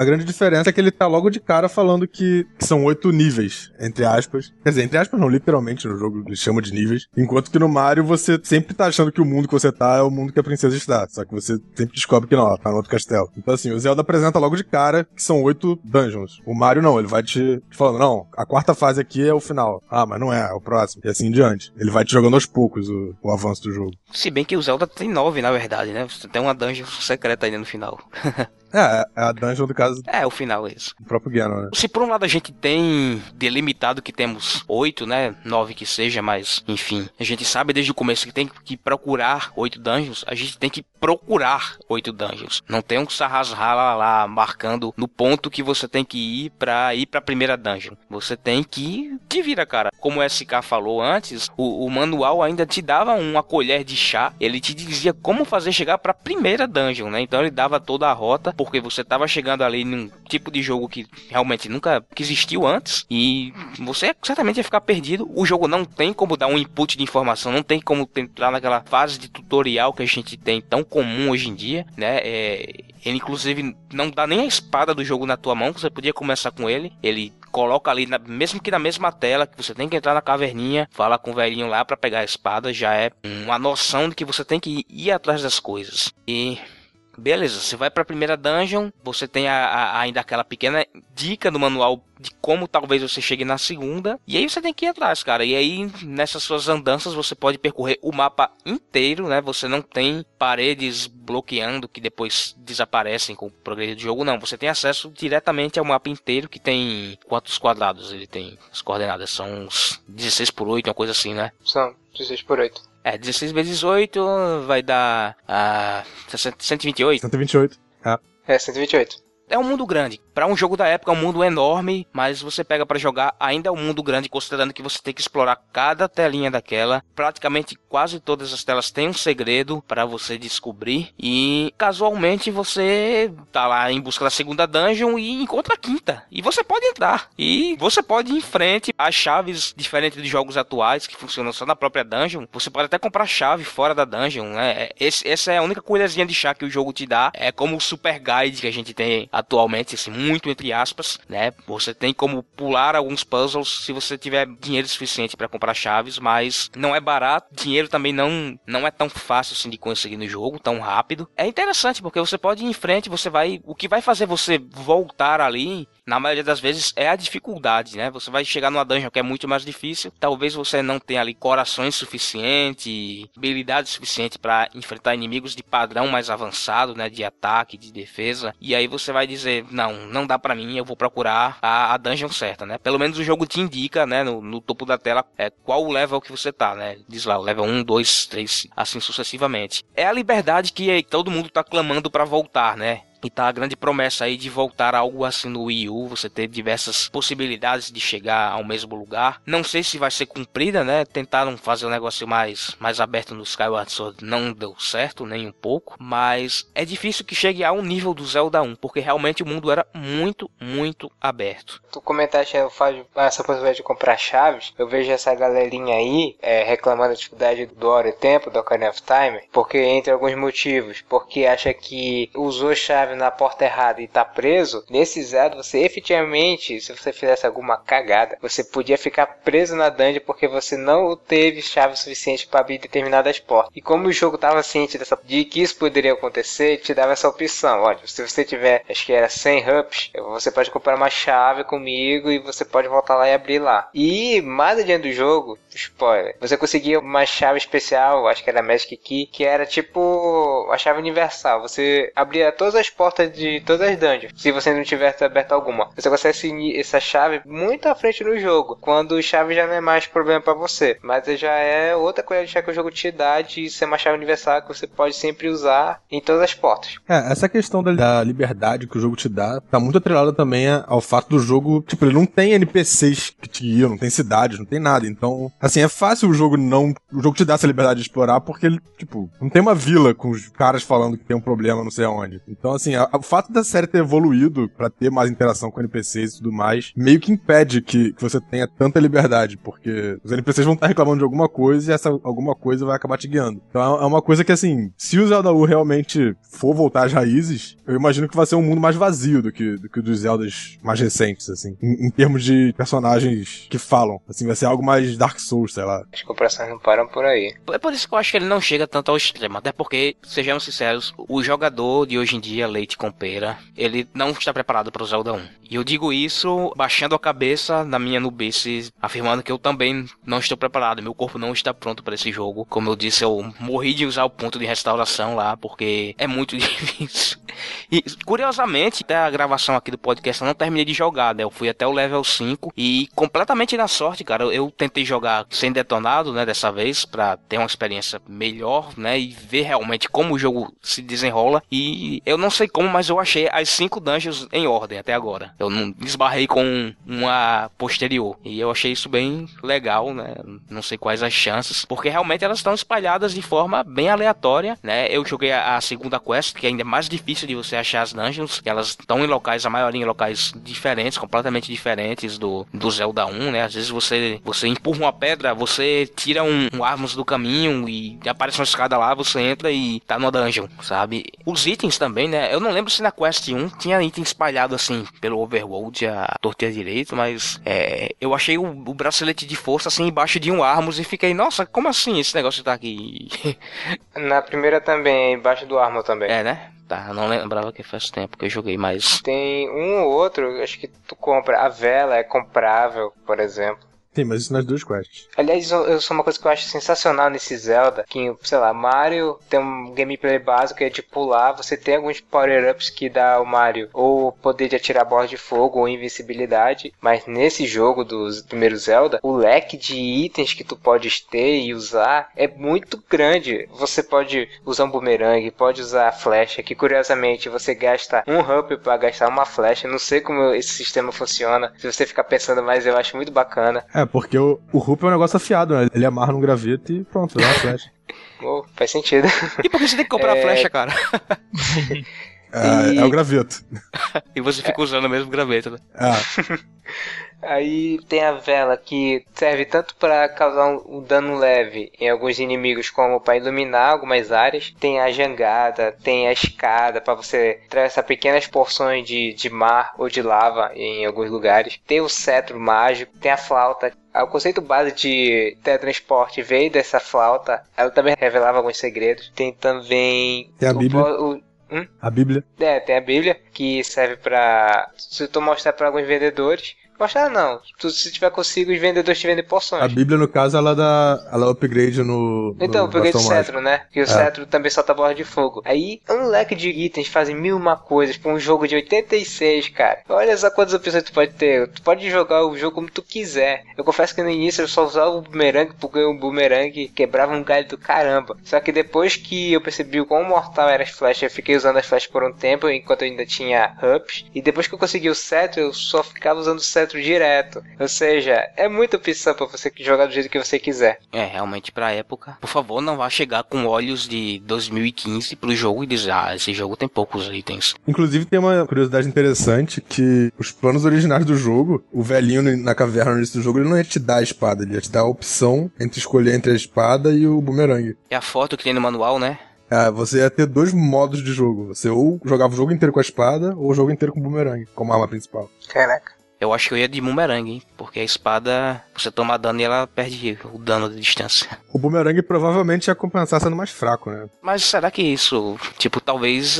ele tá logo de cara falando que são 8 níveis, entre aspas. Quer dizer, entre aspas não, literalmente no jogo ele chama de níveis. Enquanto que no Mario você sempre tá achando que o mundo que você tá é o mundo que a princesa está. Só que você sempre descobre que não, ela tá no outro castelo. Então assim, o Zelda apresenta logo de cara que são 8 dungeons. O Mario não, ele vai te falando, não, a quarta fase aqui é o final. Ah, mas não é o próximo. E assim em diante. Ele vai te jogando aos poucos o avanço do jogo. Se bem que o Zelda tem 9, na verdade, né? Você tem uma dungeon secreta ainda no final. É a dungeon do caso É, o final é isso. do próprio Ganon, né? Se por um lado a gente tem delimitado que temos 8, né? 9 que seja, mas enfim. A gente sabe desde o começo que tem que procurar 8 dungeons. A gente tem que procurar 8 dungeons. Não tem um sarrasrala lá marcando no ponto que você tem que ir pra primeira dungeon. Você tem que te vira, cara. Como o SK falou antes, o manual ainda te dava uma colher de chá. Ele te dizia como fazer chegar pra primeira dungeon, né? Então ele dava toda a rota, porque você tava chegando ali num tipo de jogo que realmente nunca existiu antes, e você certamente ia ficar perdido. O jogo não tem como dar um input de informação, não tem como entrar naquela fase de tutorial que a gente tem tão comum hoje em dia, né? Ele inclusive não dá nem a espada do jogo na tua mão, você podia começar com ele. Ele coloca ali, mesmo que na mesma tela, que você tem que entrar na caverninha, fala com o velhinho lá pra pegar a espada, já é uma noção de que você tem que ir atrás das coisas. E beleza, você vai pra primeira dungeon, você tem ainda aquela pequena dica no manual de como talvez você chegue na segunda, e aí você tem que ir atrás, cara. E aí, nessas suas andanças, você pode percorrer o mapa inteiro, né? Você não tem paredes bloqueando que depois desaparecem com o progresso do jogo, não. Você tem acesso diretamente ao mapa inteiro, que tem quantos quadrados ele tem? As coordenadas são uns 16 por 8, uma coisa assim, né? São 16 por 8. 16 vezes 8 vai dar 128. 128. É, 128. É um mundo grande. Para um jogo da época, é um mundo enorme, mas você pega para jogar, ainda é um mundo grande, considerando que você tem que explorar cada telinha daquela. Praticamente quase todas as telas têm um segredo para você descobrir, e casualmente você tá lá em busca da segunda dungeon e encontra a quinta. E você pode entrar. E você pode ir em frente. As chaves, diferentes de jogos atuais, que funcionam só na própria dungeon, você pode até comprar chave fora da dungeon, né? Essa é a única colherzinha de chá que o jogo te dá. É como o Super Guide que a gente tem atualmente, assim, muito entre aspas, né? Você tem como pular alguns puzzles se você tiver dinheiro suficiente para comprar chaves, mas não é barato. Dinheiro também não é tão fácil assim de conseguir no jogo, tão rápido. É interessante porque você pode ir em frente, o que vai fazer você voltar ali, na maioria das vezes, é a dificuldade, né? Você vai chegar numa dungeon que é muito mais difícil, talvez você não tenha ali corações suficientes, habilidade suficiente para enfrentar inimigos de padrão mais avançado, né? De ataque, de defesa, e aí você vai dizer, não dá pra mim, eu vou procurar a dungeon certa, né? Pelo menos o jogo te indica, né, no topo da tela, qual o level que você tá, né? Diz lá, o level 1, 2, 3, assim sucessivamente. É a liberdade que todo mundo tá clamando pra voltar, né? E tá a grande promessa aí de voltar a algo assim no Wii U, você ter diversas possibilidades de chegar ao mesmo lugar. Não sei se vai ser cumprida, né? Tentaram fazer um negócio mais aberto no Skyward Sword, não deu certo, nem um pouco. Mas é difícil que chegue ao nível do Zelda 1, porque realmente o mundo era muito, muito aberto. Tu comentaste essa possibilidade de comprar chaves. Eu vejo essa galerinha aí reclamando da dificuldade do Hora e Tempo, do Ocarina of Time, porque entre alguns motivos, porque acha que usou chave na porta errada e tá preso. Nesse Zelda, você efetivamente, se você fizesse alguma cagada, você podia ficar preso na dungeon porque você não teve chave suficiente para abrir determinadas portas. E como o jogo tava ciente de que isso poderia acontecer, ele te dava essa opção. Olha, se você tiver, acho que era 100 rups, você pode comprar uma chave comigo e você pode voltar lá e abrir lá. E mais adiante do jogo, spoiler, você conseguia uma chave especial, acho que era Magic Key, que era tipo a chave universal. Você abria todas as portas de todas as dungeons, se você não tivesse aberto alguma. Você consegue essa chave muito à frente no jogo, quando chave já não é mais problema para você, mas já é outra coisa que o jogo te dá de ser uma chave universal que você pode sempre usar em todas as portas. Essa questão da liberdade que o jogo te dá tá muito atrelada também ao fato do jogo, tipo, ele não tem NPCs que te guiam, não tem cidades, não tem nada, então, assim, é fácil o jogo te dá essa liberdade de explorar porque ele, tipo, não tem uma vila com os caras falando que tem um problema não sei aonde. Então, assim, o fato da série ter evoluído pra ter mais interação com NPCs e tudo mais, meio que impede que você tenha tanta liberdade, porque os NPCs vão estar reclamando de alguma coisa e essa alguma coisa vai acabar te guiando. Então é uma coisa que, assim, se o Zelda U realmente for voltar às raízes, eu imagino que vai ser um mundo mais vazio do que dos Zeldas mais recentes, assim, em termos de personagens que falam, assim, vai ser algo mais Dark Souls, sei lá. As comparações não param por aí. É por isso que eu acho que ele não chega tanto ao extremo, até porque, sejamos sinceros, o jogador de hoje em dia, leite com pera. Ele não está preparado para o Zelda 1. E eu digo isso baixando a cabeça na minha nubice, afirmando que eu também não estou preparado. Meu corpo não está pronto para esse jogo. Como eu disse, eu morri de usar o ponto de restauração lá, porque é muito difícil. E, curiosamente, até a gravação aqui do podcast eu não terminei de jogar, né? Eu fui até o level 5 e completamente na sorte, cara. Eu tentei jogar sem detonado, né, dessa vez, pra ter uma experiência melhor, né, e ver realmente como o jogo se desenrola. E eu não sei como, mas eu achei as 5 dungeons em ordem até agora. Eu não esbarrei com uma posterior. E eu achei isso bem legal, né? Não sei quais as chances, porque realmente elas estão espalhadas de forma bem aleatória, né? Eu joguei a segunda quest, que ainda é mais difícil de você achar as dungeons, que elas estão em locais, a maioria em locais diferentes, completamente diferentes do Zelda 1, né? Às vezes você empurra uma pedra, você tira um Armos do caminho e aparece uma escada lá, você entra e tá numa dungeon, sabe? Os itens também, né? Eu não lembro se na quest 1 tinha item espalhado assim pelo overworld a torta direito, mas eu achei o bracelete de força assim embaixo de um Armos e fiquei, nossa, como assim esse negócio tá aqui? Na primeira também, embaixo do Armor também. É, né? Tá, eu não lembrava que faz tempo que eu joguei, mas... Tem um ou outro, acho que tu compra. A vela é comprável, por exemplo. Sim, mas isso nas duas quests. Aliás, eu sou uma coisa que eu acho sensacional nesse Zelda, que, sei lá, Mario tem um gameplay básico que é de pular, você tem alguns power-ups que dá ao Mario ou poder de atirar bola de fogo ou invencibilidade, mas nesse jogo dos primeiros Zelda, o leque de itens que tu podes ter e usar é muito grande. Você pode usar um boomerang, pode usar a flecha, que curiosamente você gasta um up para gastar uma flecha, não sei como esse sistema funciona, se você ficar pensando, mas eu acho muito bacana. Porque o Rup é um negócio afiado, né? Ele amarra no graveto e pronto, dá uma flecha. Faz sentido. E por que você tem que comprar a flecha, cara? É o graveto. E você fica usando o mesmo graveto, né? Aí tem a vela que serve tanto para causar um dano leve em alguns inimigos como para iluminar algumas áreas. Tem a jangada, tem a escada para você atravessar pequenas porções de mar ou de lava em alguns lugares. Tem o cetro mágico, tem a flauta. O conceito base de teletransporte veio dessa flauta. Ela também revelava alguns segredos. Tem também... Tem a Bíblia. A Bíblia. Tem a Bíblia, que serve pra... Se tu mostrar pra alguns vendedores... Mostrar não. Se tiver consigo, os vendedores te vendem poções. A Bíblia, no caso, ela upgrade no... Então, upgrade o cetro, né? Que o cetro também solta bola de fogo. Aí, um leque de itens fazem 1001 coisas pra um jogo de 86, cara. Olha só quantas opções tu pode ter. Tu pode jogar o jogo como tu quiser. Eu confesso que no início eu só usava o boomerang, porque o boomerang quebrava um galho do caramba. Só que depois que eu percebi o quão mortal eram as flechas, eu fiquei usando as flechas por um tempo, enquanto eu ainda tinha ups. E depois que eu consegui o cetro, eu só ficava usando o cetro direto. Ou seja, é muita opção pra você jogar do jeito que você quiser. Realmente pra época. Por favor, não vá chegar com olhos de 2015 pro jogo e dizer, esse jogo tem poucos itens. Inclusive tem uma curiosidade interessante que os planos originais do jogo, o velhinho na caverna no início do jogo, ele não ia te dar a espada, ele ia te dar a opção entre escolher entre a espada e o boomerang. É a foto que tem no manual, né? Você ia ter 2 modos de jogo. Você ou jogava o jogo inteiro com a espada, ou o jogo inteiro com o boomerang, como arma principal. Caraca. Eu acho que eu ia de boomerang, hein? Porque a espada, você toma dano e ela perde o dano de distância. O boomerang provavelmente ia compensar sendo mais fraco, né? Mas será que isso, talvez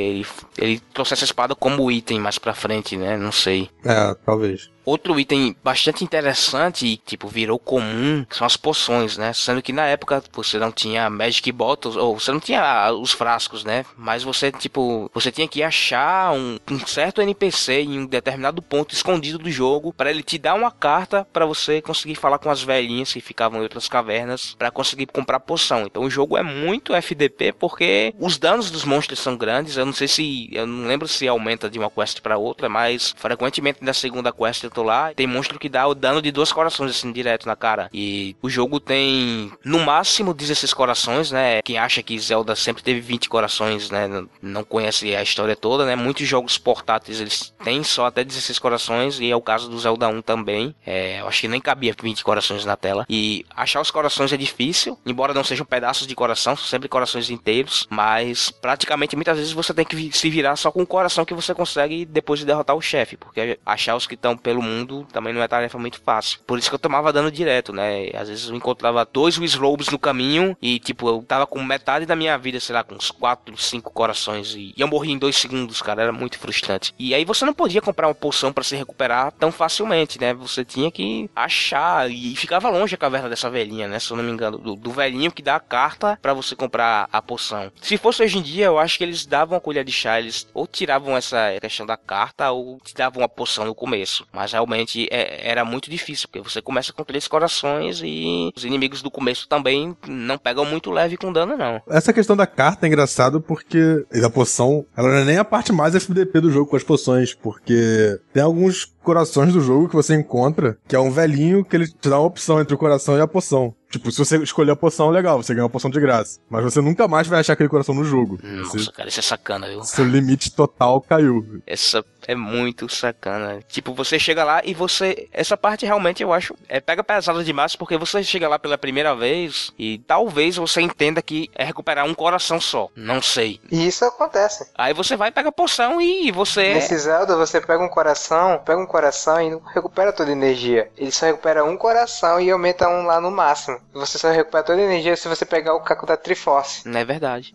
ele trouxesse a espada como item mais pra frente, né? Não sei. Talvez. Outro item bastante interessante e, virou comum são as poções, né? Sendo que na época você não tinha Magic Bottles, ou você não tinha os frascos, né? Mas você tinha que achar um certo NPC em um determinado ponto escondido do jogo para ele te dar uma carta para você conseguir falar com as velhinhas que ficavam em outras cavernas para conseguir comprar poção. Então o jogo é muito FDP porque os danos dos monstros são grandes. Eu não lembro se aumenta de uma quest para outra, mas frequentemente na segunda quest eu tô lá, tem monstro que dá o dano de 2 corações assim direto na cara. E o jogo tem no máximo 16 corações, né? Quem acha que Zelda sempre teve 20 corações, né? Não conhece a história toda, né? Muitos jogos portáteis eles têm só até 16 corações e é o caso do Zelda 1 também. Eu acho que nem cabia 20 corações na tela. E achar os corações é difícil, embora não sejam pedaços de coração, são sempre corações inteiros, mas praticamente muitas vezes você tem que se virar só com o coração que você consegue depois de derrotar o chefe, porque achar os que estão pelo pelo mundo também não é tarefa muito fácil. Por isso que eu tomava dano direto, né? Às vezes eu encontrava 2 Wizrobes no caminho e, tipo, eu tava com metade da minha vida, sei lá, com uns 4, 5 corações e eu morri em 2 segundos, cara. Era muito frustrante. E aí você não podia comprar uma poção pra se recuperar tão facilmente, né? Você tinha que achar e ficava longe a caverna dessa velhinha, né? Se eu não me engano, do velhinho que dá a carta pra você comprar a poção. Se fosse hoje em dia, eu acho que eles davam a colher de chá, eles ou tiravam essa questão da carta ou te davam uma poção no começo. Mas realmente era muito difícil, porque você começa com 3 corações e os inimigos do começo também não pegam muito leve com dano, não. Essa questão da carta é engraçado porque a poção, ela não é nem a parte mais FDP do jogo com as poções, porque tem alguns corações do jogo que você encontra, que é um velhinho que ele te dá uma opção entre o coração e a poção. Tipo, se você escolher a poção, legal, você ganha uma poção de graça. Mas você nunca mais vai achar aquele coração no jogo. Nossa, cara, isso é sacana, viu? Seu limite total caiu. Essa é muito sacana. Tipo, você chega lá e você... Essa parte realmente eu acho... pega pesado demais, porque você chega lá pela primeira vez e talvez você entenda que é recuperar um coração só. Não sei. E isso acontece. Aí você vai, pega a poção e você... Nesse Zelda, você pega um coração e não recupera toda a energia. Ele só recupera um coração e aumenta um lá no máximo. Você só recupera toda a energia se você pegar o caco da Triforce. Não é verdade.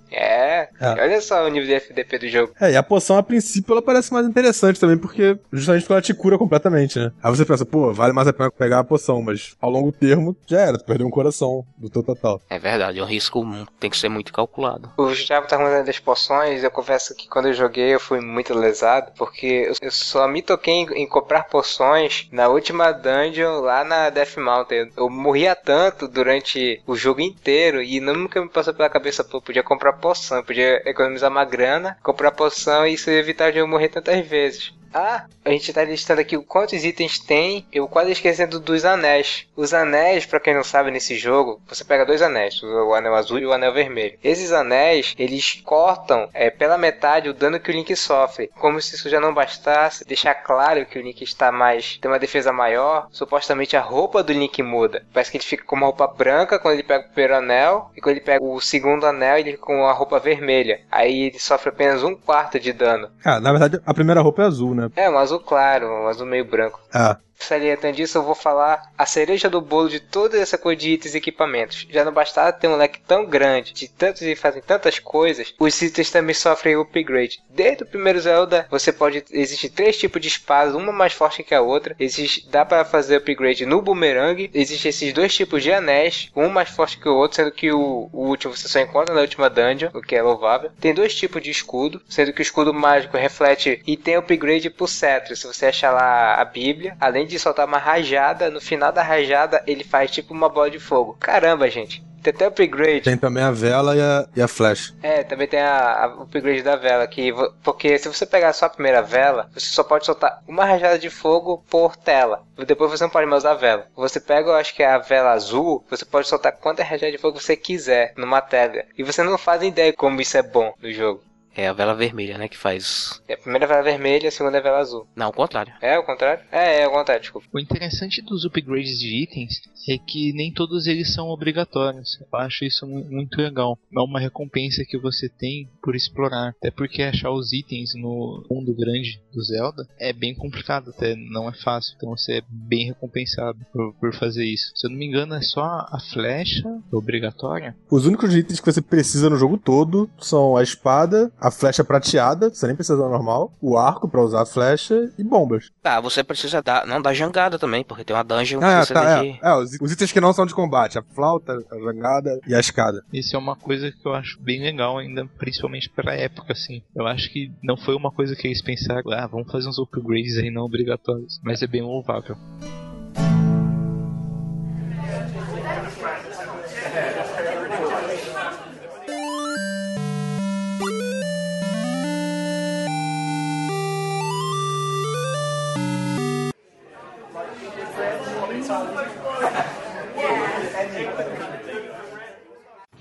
Olha só o nível de FDP do jogo. E a poção, a princípio, ela parece mais interessante também, porque justamente porque ela te cura completamente, né? Aí você pensa, pô, vale mais a pena pegar a poção, mas ao longo termo, já era, tu perdeu um coração do teu total. É verdade, o risco tem que ser muito calculado. O Thiago tá falando das poções, eu confesso que quando eu joguei eu fui muito lesado, porque eu só me toquei em comprar poções na última dungeon lá na Death Mountain. Eu morria tanto durante o jogo inteiro e nunca me passou pela cabeça, pô, eu podia comprar poção, eu podia economizar uma grana, comprar poção e isso ia evitar de eu morrer tantas vezes. A gente tá listando aqui quantos itens tem, eu quase esquecendo dos anéis. Os anéis, pra quem não sabe, nesse jogo, você pega 2 anéis, o anel azul e o anel vermelho. Esses anéis, eles cortam pela metade o dano que o Link sofre. Como se isso já não bastasse, deixar claro que o Link tem uma defesa maior, supostamente a roupa do Link muda. Parece que ele fica com uma roupa branca quando ele pega o primeiro anel, e quando ele pega o segundo anel, ele fica com a roupa vermelha. Aí ele sofre apenas 1/4 de dano. Na verdade, a primeira roupa é azul, né? Um azul claro, um azul meio branco. Salientando disso, eu vou falar a cereja do bolo de toda essa coisa de itens e equipamentos. Já não bastava ter um leque tão grande de tantos e fazem tantas coisas, os itens também sofrem upgrade. Desde o primeiro Zelda, existe 3 tipos de espadas, uma mais forte que a outra. Dá para fazer upgrade no boomerang. Existem esses 2 tipos de anéis, um mais forte que o outro, sendo que o último você só encontra na última dungeon, o que é louvável. Tem 2 tipos de escudo, sendo que o escudo mágico reflete e tem upgrade pro cetro. Se você achar lá a Bíblia, além de soltar uma rajada, no final da rajada ele faz tipo uma bola de fogo. Caramba, gente. Tem até upgrade. Tem também a vela e a flecha. Também tem a upgrade da vela. Porque se você pegar só a primeira vela, você só pode soltar uma rajada de fogo por tela. Depois você não pode mais usar a vela. Você pega, eu acho que é a vela azul, você pode soltar quantas rajadas de fogo você quiser numa tela. E você não faz ideia como isso é bom no jogo. É a vela vermelha, né, que faz... A primeira é a vela vermelha, a segunda é a vela azul. Não, o contrário. É o contrário? É o contrário, desculpa. O interessante dos upgrades de itens é que nem todos eles são obrigatórios. Eu acho isso muito legal. É uma recompensa que você tem por explorar. Até porque achar os itens no mundo grande do Zelda é bem complicado, até não é fácil. Então você é bem recompensado por fazer isso. Se eu não me engano, é só a flecha obrigatória. Os únicos itens que você precisa no jogo todo são a espada, a flecha prateada, você nem precisa da normal, o arco pra usar a flecha e bombas. Você precisa da jangada também, porque tem uma dungeon que você tem que... Os itens que não são de combate, a flauta, a jangada e a escada. Isso é uma coisa que eu acho bem legal ainda, principalmente pra época, assim. Eu acho que não foi uma coisa que eles pensaram, vamos fazer uns upgrades aí não obrigatórios, mas é bem louvável.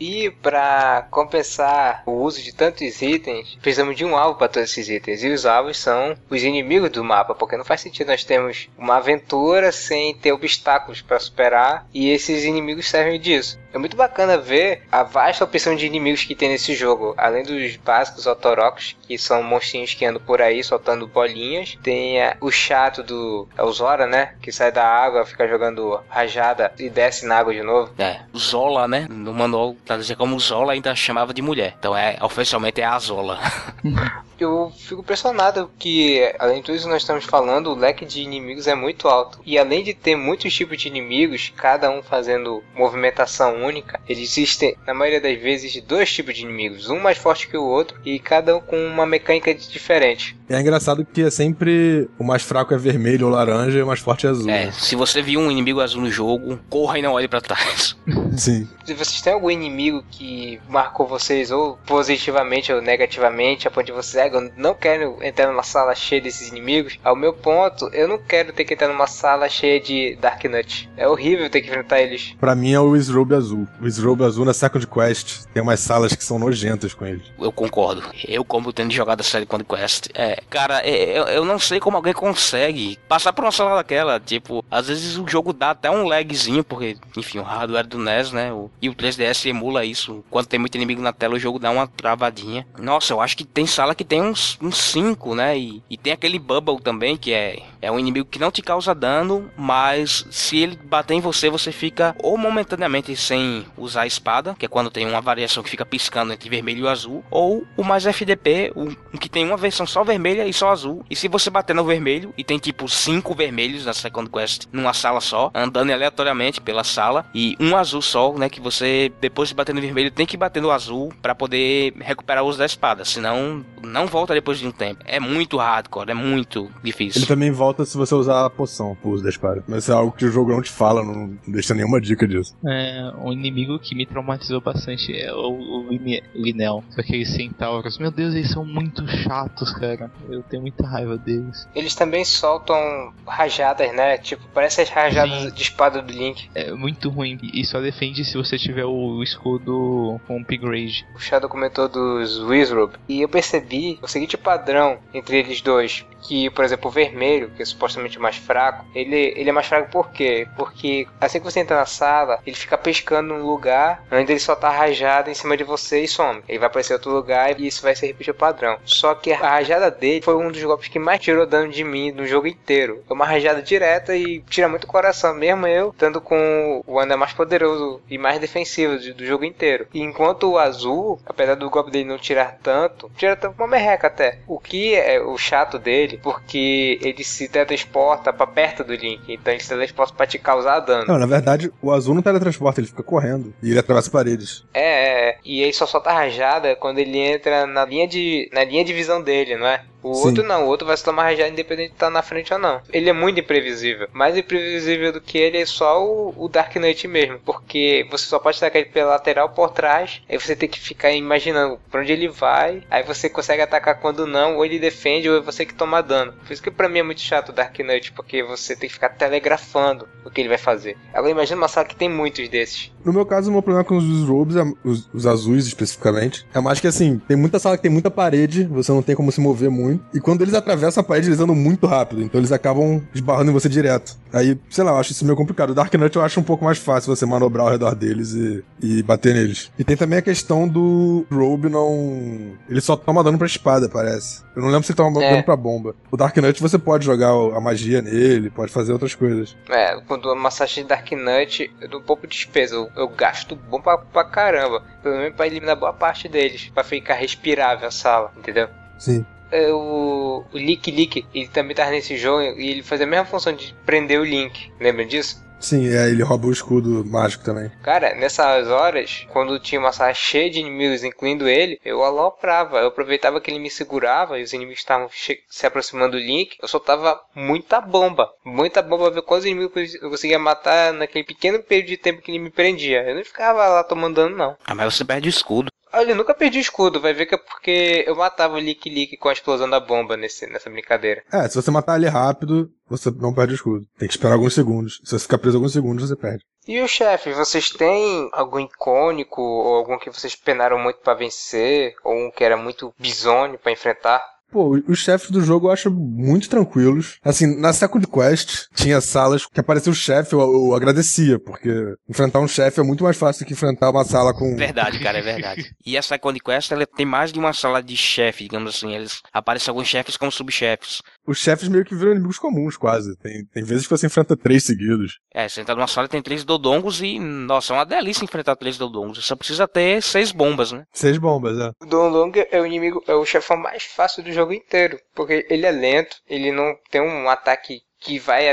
E pra compensar o uso de tantos itens, precisamos de um alvo para todos esses itens. E os alvos são os inimigos do mapa, porque não faz sentido nós termos uma aventura sem ter obstáculos para superar, e esses inimigos servem disso. É muito bacana ver a vasta opção de inimigos que tem nesse jogo. Além dos básicos Autorocks, que são monstrinhos que andam por aí soltando bolinhas. Tem o chato do... É o Zora, né? Que sai da água, fica jogando rajada e desce na água de novo. Zola, né? No manual, pra dizer como Zola ainda chamava de mulher. Então, oficialmente é a Zola. Eu fico impressionado que, além de tudo isso que nós estamos falando, o leque de inimigos é muito alto. E além de ter muitos tipos de inimigos, cada um fazendo movimentação única, existem, na maioria das vezes, 2 tipos de inimigos. Um mais forte que o outro e cada um com uma mecânica diferente. É engraçado que é sempre o mais fraco é vermelho ou laranja e o mais forte é azul. Se você viu um inimigo azul no jogo, corra e não olhe pra trás. Sim. Se vocês têm algum inimigo que marcou vocês ou positivamente ou negativamente, a ponto de vocês eu não quero entrar numa sala cheia desses inimigos, ao meu ponto, eu não quero ter que entrar numa sala cheia de Dark Knight. É horrível ter que enfrentar eles. Pra mim é o Wizrobe azul. O Wizrobe azul na Second Quest tem umas salas que são nojentas com ele. Eu concordo. Eu, como tendo jogado a série Second Quest, cara, eu não sei como alguém consegue passar por uma sala daquela. Tipo, às vezes o jogo dá até um lagzinho, porque, enfim, o hardware do NES, né? E o 3DS emula isso. Quando tem muito inimigo na tela, o jogo dá uma travadinha. Nossa, eu acho que tem sala que tem uns 5, né? E tem aquele Bubble também, que é um inimigo que não te causa dano, mas se ele bater em você, você fica ou momentaneamente sem usar a espada, que é quando tem uma variação que fica piscando entre vermelho e azul, ou o mais FDP, o que tem uma versão só vermelha e só azul. E se você bater no vermelho, e tem tipo 5 vermelhos na Second Quest numa sala só, andando aleatoriamente pela sala, e um azul só, né? Que você, depois de bater no vermelho, tem que bater no azul pra poder recuperar o uso da espada, senão não volta depois de um tempo. É muito hardcore, é muito difícil. Ele também volta se você usar a poção pro uso da espada. Mas é algo que o jogo não te fala, não deixa nenhuma dica disso. Um inimigo que me traumatizou bastante é o Linel. Aqueles centauros. Meu Deus, eles são muito chatos, cara. Eu tenho muita raiva deles. Eles também soltam rajadas, né? Tipo, parece as rajadas Sim. de espada do Link. É muito ruim. E só defende se você tiver o escudo com upgrade. O Shadow comentou dos Wizrobe. E eu percebi o seguinte padrão entre eles dois. Que, por exemplo, o vermelho, que é supostamente o mais fraco, ele é mais fraco por quê? Porque assim que você entra na sala, ele fica pescando num lugar onde ele só tá rajado em cima de você e some. Ele vai aparecer em outro lugar e isso vai se repetir o padrão. Só que a rajada dele foi um dos golpes que mais tirou dano de mim no jogo inteiro. É uma rajada direta e tira muito coração, mesmo eu estando com o Ana mais poderoso e mais defensivo do jogo inteiro. E enquanto o azul, apesar do golpe dele não tirar tanto, tira uma merreca até. O que é o chato dele, porque ele se teletransporta pra perto do Link, então ele se teletransporta pra te causar dano. Não, na verdade, o azul não teletransporta, ele fica correndo e ele atravessa paredes. E aí só solta a rajada quando ele entra na linha de visão dele, não é? O Sim. outro não, o outro vai se tomar rajada independente de estar na frente ou não. Ele é muito imprevisível. Mais imprevisível do que ele é só o Dark Knight mesmo. Porque você só pode atacar ele pela lateral por trás. Aí você tem que ficar imaginando pra onde ele vai. Aí você consegue atacar quando não. Ou ele defende ou é você que toma dano. Por isso que pra mim é muito chato o Dark Knight. Porque você tem que ficar telegrafando o que ele vai fazer. Agora imagina uma sala que tem muitos desses. No meu caso, o meu problema com os robes, os azuis especificamente, é mais que assim, tem muita sala que tem muita parede, você não tem como se mover muito. E quando eles atravessam a parede, eles andam muito rápido. Então eles acabam esbarrando em você direto. Aí, sei lá, eu acho isso meio complicado. O Dark Knight eu acho um pouco mais fácil você manobrar ao redor deles e bater neles. E tem também a questão do Robe não... Ele só toma dano pra espada, parece. Eu não lembro se ele toma dano pra bomba. O Dark Knight você pode jogar a magia nele, pode fazer outras coisas. Quando a massagem de Dark Knight, eu dou um pouco de despesa. Eu gasto bom pra caramba. Pelo menos pra eliminar boa parte deles. Pra ficar respirável a sala, entendeu? Sim. O Lick, ele também tava nesse jogo e ele fazia a mesma função de prender o Link. Lembra disso? Sim, ele rouba o escudo mágico também. Cara, nessas horas, quando tinha uma sala cheia de inimigos, incluindo ele, eu aloprava. Eu aproveitava que ele me segurava e os inimigos estavam se aproximando do Link. Eu soltava muita bomba pra ver quantos inimigos eu conseguia matar naquele pequeno período de tempo que ele me prendia. Eu não ficava lá tomando dano, não. Mas você perde o escudo. Olha, eu nunca perdi o escudo, vai ver que é porque eu matava o Lick com a explosão da bomba nessa brincadeira. Se você matar ele rápido, você não perde o escudo. Tem que esperar alguns segundos. Se você ficar preso alguns segundos, você perde. E os chefes, vocês têm algum icônico, ou algum que vocês penaram muito pra vencer, ou um que era muito bizonho pra enfrentar? Pô, os chefes do jogo eu acho muito tranquilos. Assim, na Second Quest, tinha salas que apareceu o chefe, eu agradecia, porque enfrentar um chefe é muito mais fácil que enfrentar uma sala com... Verdade, cara, é verdade. E a Second Quest, ela tem mais de uma sala de chefe, digamos assim. Eles aparecem alguns chefes como subchefes. Os chefes meio que viram inimigos comuns, quase. Tem vezes que você enfrenta 3 seguidos. Você entra numa sala e tem 3 dodongos e, nossa, é uma delícia enfrentar 3 dodongos. Você só precisa ter 6 bombas, né? 6 bombas, O Dodong é o inimigo, é o chefão mais fácil do jogo inteiro, porque ele é lento, ele não tem um ataque que vai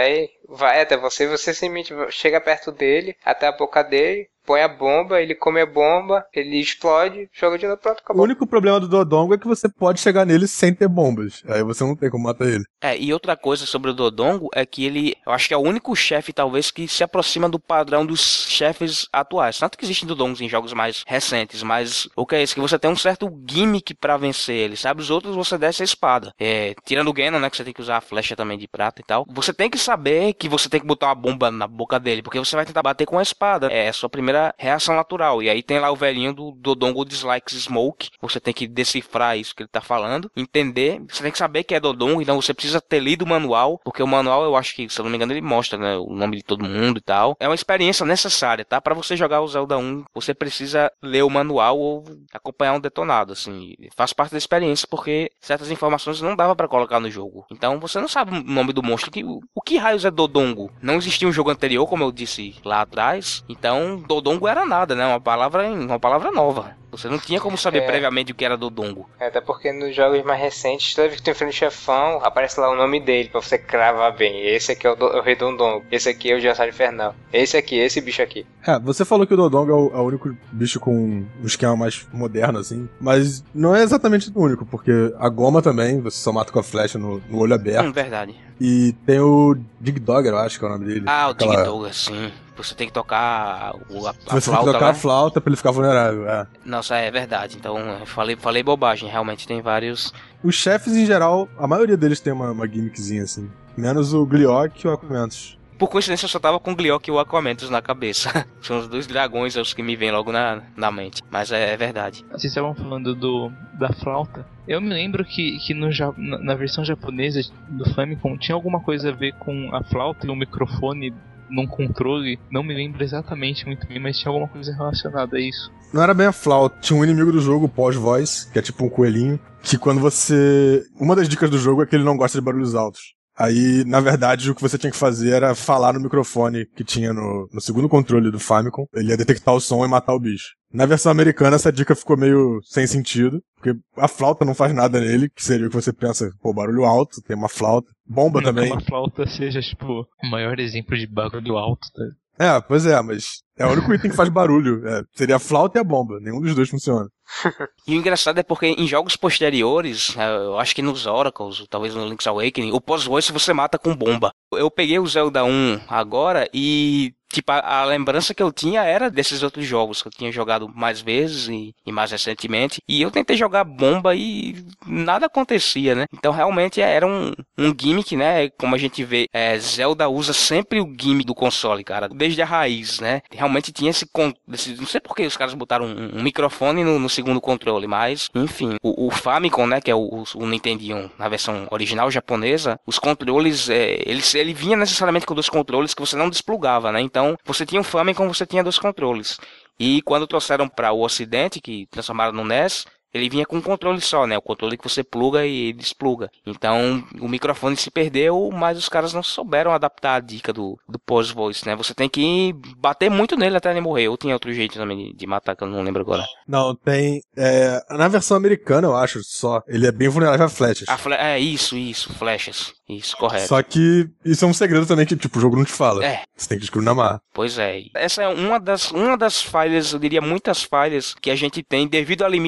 até você simplesmente chega perto dele, até a boca dele, põe a bomba, ele come a bomba, ele explode, joga de novo, pronto, acabou. O único problema do Dodongo é que você pode chegar nele sem ter bombas. Aí você não tem como matar ele. E outra coisa sobre o Dodongo é que eu acho que é o único chefe, talvez, que se aproxima do padrão dos chefes atuais. Tanto que existem Dodongos em jogos mais recentes, mas o que é isso? Que você tem um certo gimmick pra vencer ele, sabe? Os outros você desce a espada. Tirando o Ganon, né, que você tem que usar a flecha também de prata e tal. Você tem que saber que você tem que botar uma bomba na boca dele, porque você vai tentar bater com a espada. É a sua primeira reação natural. E aí tem lá o velhinho do Dodongo Dislikes Smoke. Você tem que decifrar isso que ele tá falando, entender. Você tem que saber que é Dodongo, então você precisa ter lido o manual, porque o manual, eu acho que, se eu não me engano, ele mostra, né, o nome de todo mundo e tal. É uma experiência necessária, tá? Pra você jogar o Zelda 1, você precisa ler o manual ou acompanhar um detonado, assim. Faz parte da experiência, porque certas informações não dava pra colocar no jogo. Então você não sabe o nome do monstro. O que raios é Dodongo? Não existia um jogo anterior, como eu disse lá atrás. Então, Dodongo era nada, né? Uma palavra nova. Você não tinha como saber previamente o que era Dodongo. Até porque nos jogos mais recentes, toda vez que tu enfrenta o chefão, aparece lá o nome dele, pra você cravar bem. Esse aqui é o Rei Dodongo. Esse aqui é o Dinossauro Infernal. Esse bicho aqui. Você falou que o Dodongo é o único bicho com um esquema mais moderno, assim. Mas não é exatamente o único, porque a Goma também, você só mata com a flecha no olho aberto. Verdade. E tem o Dig Dogger, eu acho que é o nome dele. O Dig Dogger, sim. Você tem que tocar a flauta, você tem que tocar a flauta pra ele ficar vulnerável, Nossa, é verdade. Então, falei bobagem. Realmente tem vários... Os chefes, em geral, a maioria deles tem uma gimmickzinha, assim. Menos o Gleok e o Aquamentus. Por coincidência, eu só tava com o Gleok e o Aquamentus na cabeça. São os 2 dragões os que me vêm logo na mente. Mas é verdade. Vocês estavam falando da flauta. Eu me lembro que na versão japonesa do Famicom tinha alguma coisa a ver com a flauta e o microfone num controle. Não me lembro exatamente muito bem, mas tinha alguma coisa relacionada a isso. Não era bem a flauta. Tinha um inimigo do jogo, o Pós-Voice, que é tipo um coelhinho, que quando você... Uma das dicas do jogo é que ele não gosta de barulhos altos. Aí, na verdade, o que você tinha que fazer era falar no microfone que tinha no segundo controle do Famicom. Ele ia detectar o som e matar o bicho. Na versão americana, essa dica ficou meio sem sentido, porque a flauta não faz nada nele, que seria o que você pensa, barulho alto, tem uma flauta. Bomba não também. Que uma flauta seja, o maior exemplo de barulho alto, tá? Pois é, mas é o único item que faz barulho. Seria a flauta e a bomba. Nenhum dos dois funciona. E o engraçado é porque em jogos posteriores, eu acho que nos Oracles, talvez no Link's Awakening, o Pós-Voice você mata com bomba. Eu peguei o Zelda 1 agora e... Tipo, a lembrança que eu tinha era desses outros jogos que eu tinha jogado mais vezes e mais recentemente. E eu tentei jogar bomba e nada acontecia, né? Então realmente era um gimmick, né? Como a gente vê, Zelda usa sempre o gimmick do console, cara. Desde a raiz, né? Realmente tinha esse não sei por que os caras botaram um microfone no segundo controle, mas enfim. O Famicom, né? Que é o Nintendinho na versão original japonesa, os controles, ele vinha necessariamente com 2 controles que você não desplugava, né? Então, você tinha um Famicom, você tinha 2 controles. E quando trouxeram para o Ocidente, que transformaram no NES, ele vinha com um controle só, né? O controle que você pluga e despluga. Então, o microfone se perdeu, mas os caras não souberam adaptar a dica do Pós-Voice, né? Você tem que bater muito nele até ele morrer. Ou tem outro jeito também de matar, que eu não lembro agora. Não, tem... na versão americana, eu acho, só. Ele é bem vulnerável a flechas. Isso, flechas. Isso, correto. Só que isso é um segredo também que, o jogo não te fala. Você tem que descobrir na marra. Pois é. Essa é uma das falhas, eu diria muitas falhas, que a gente tem devido à limitação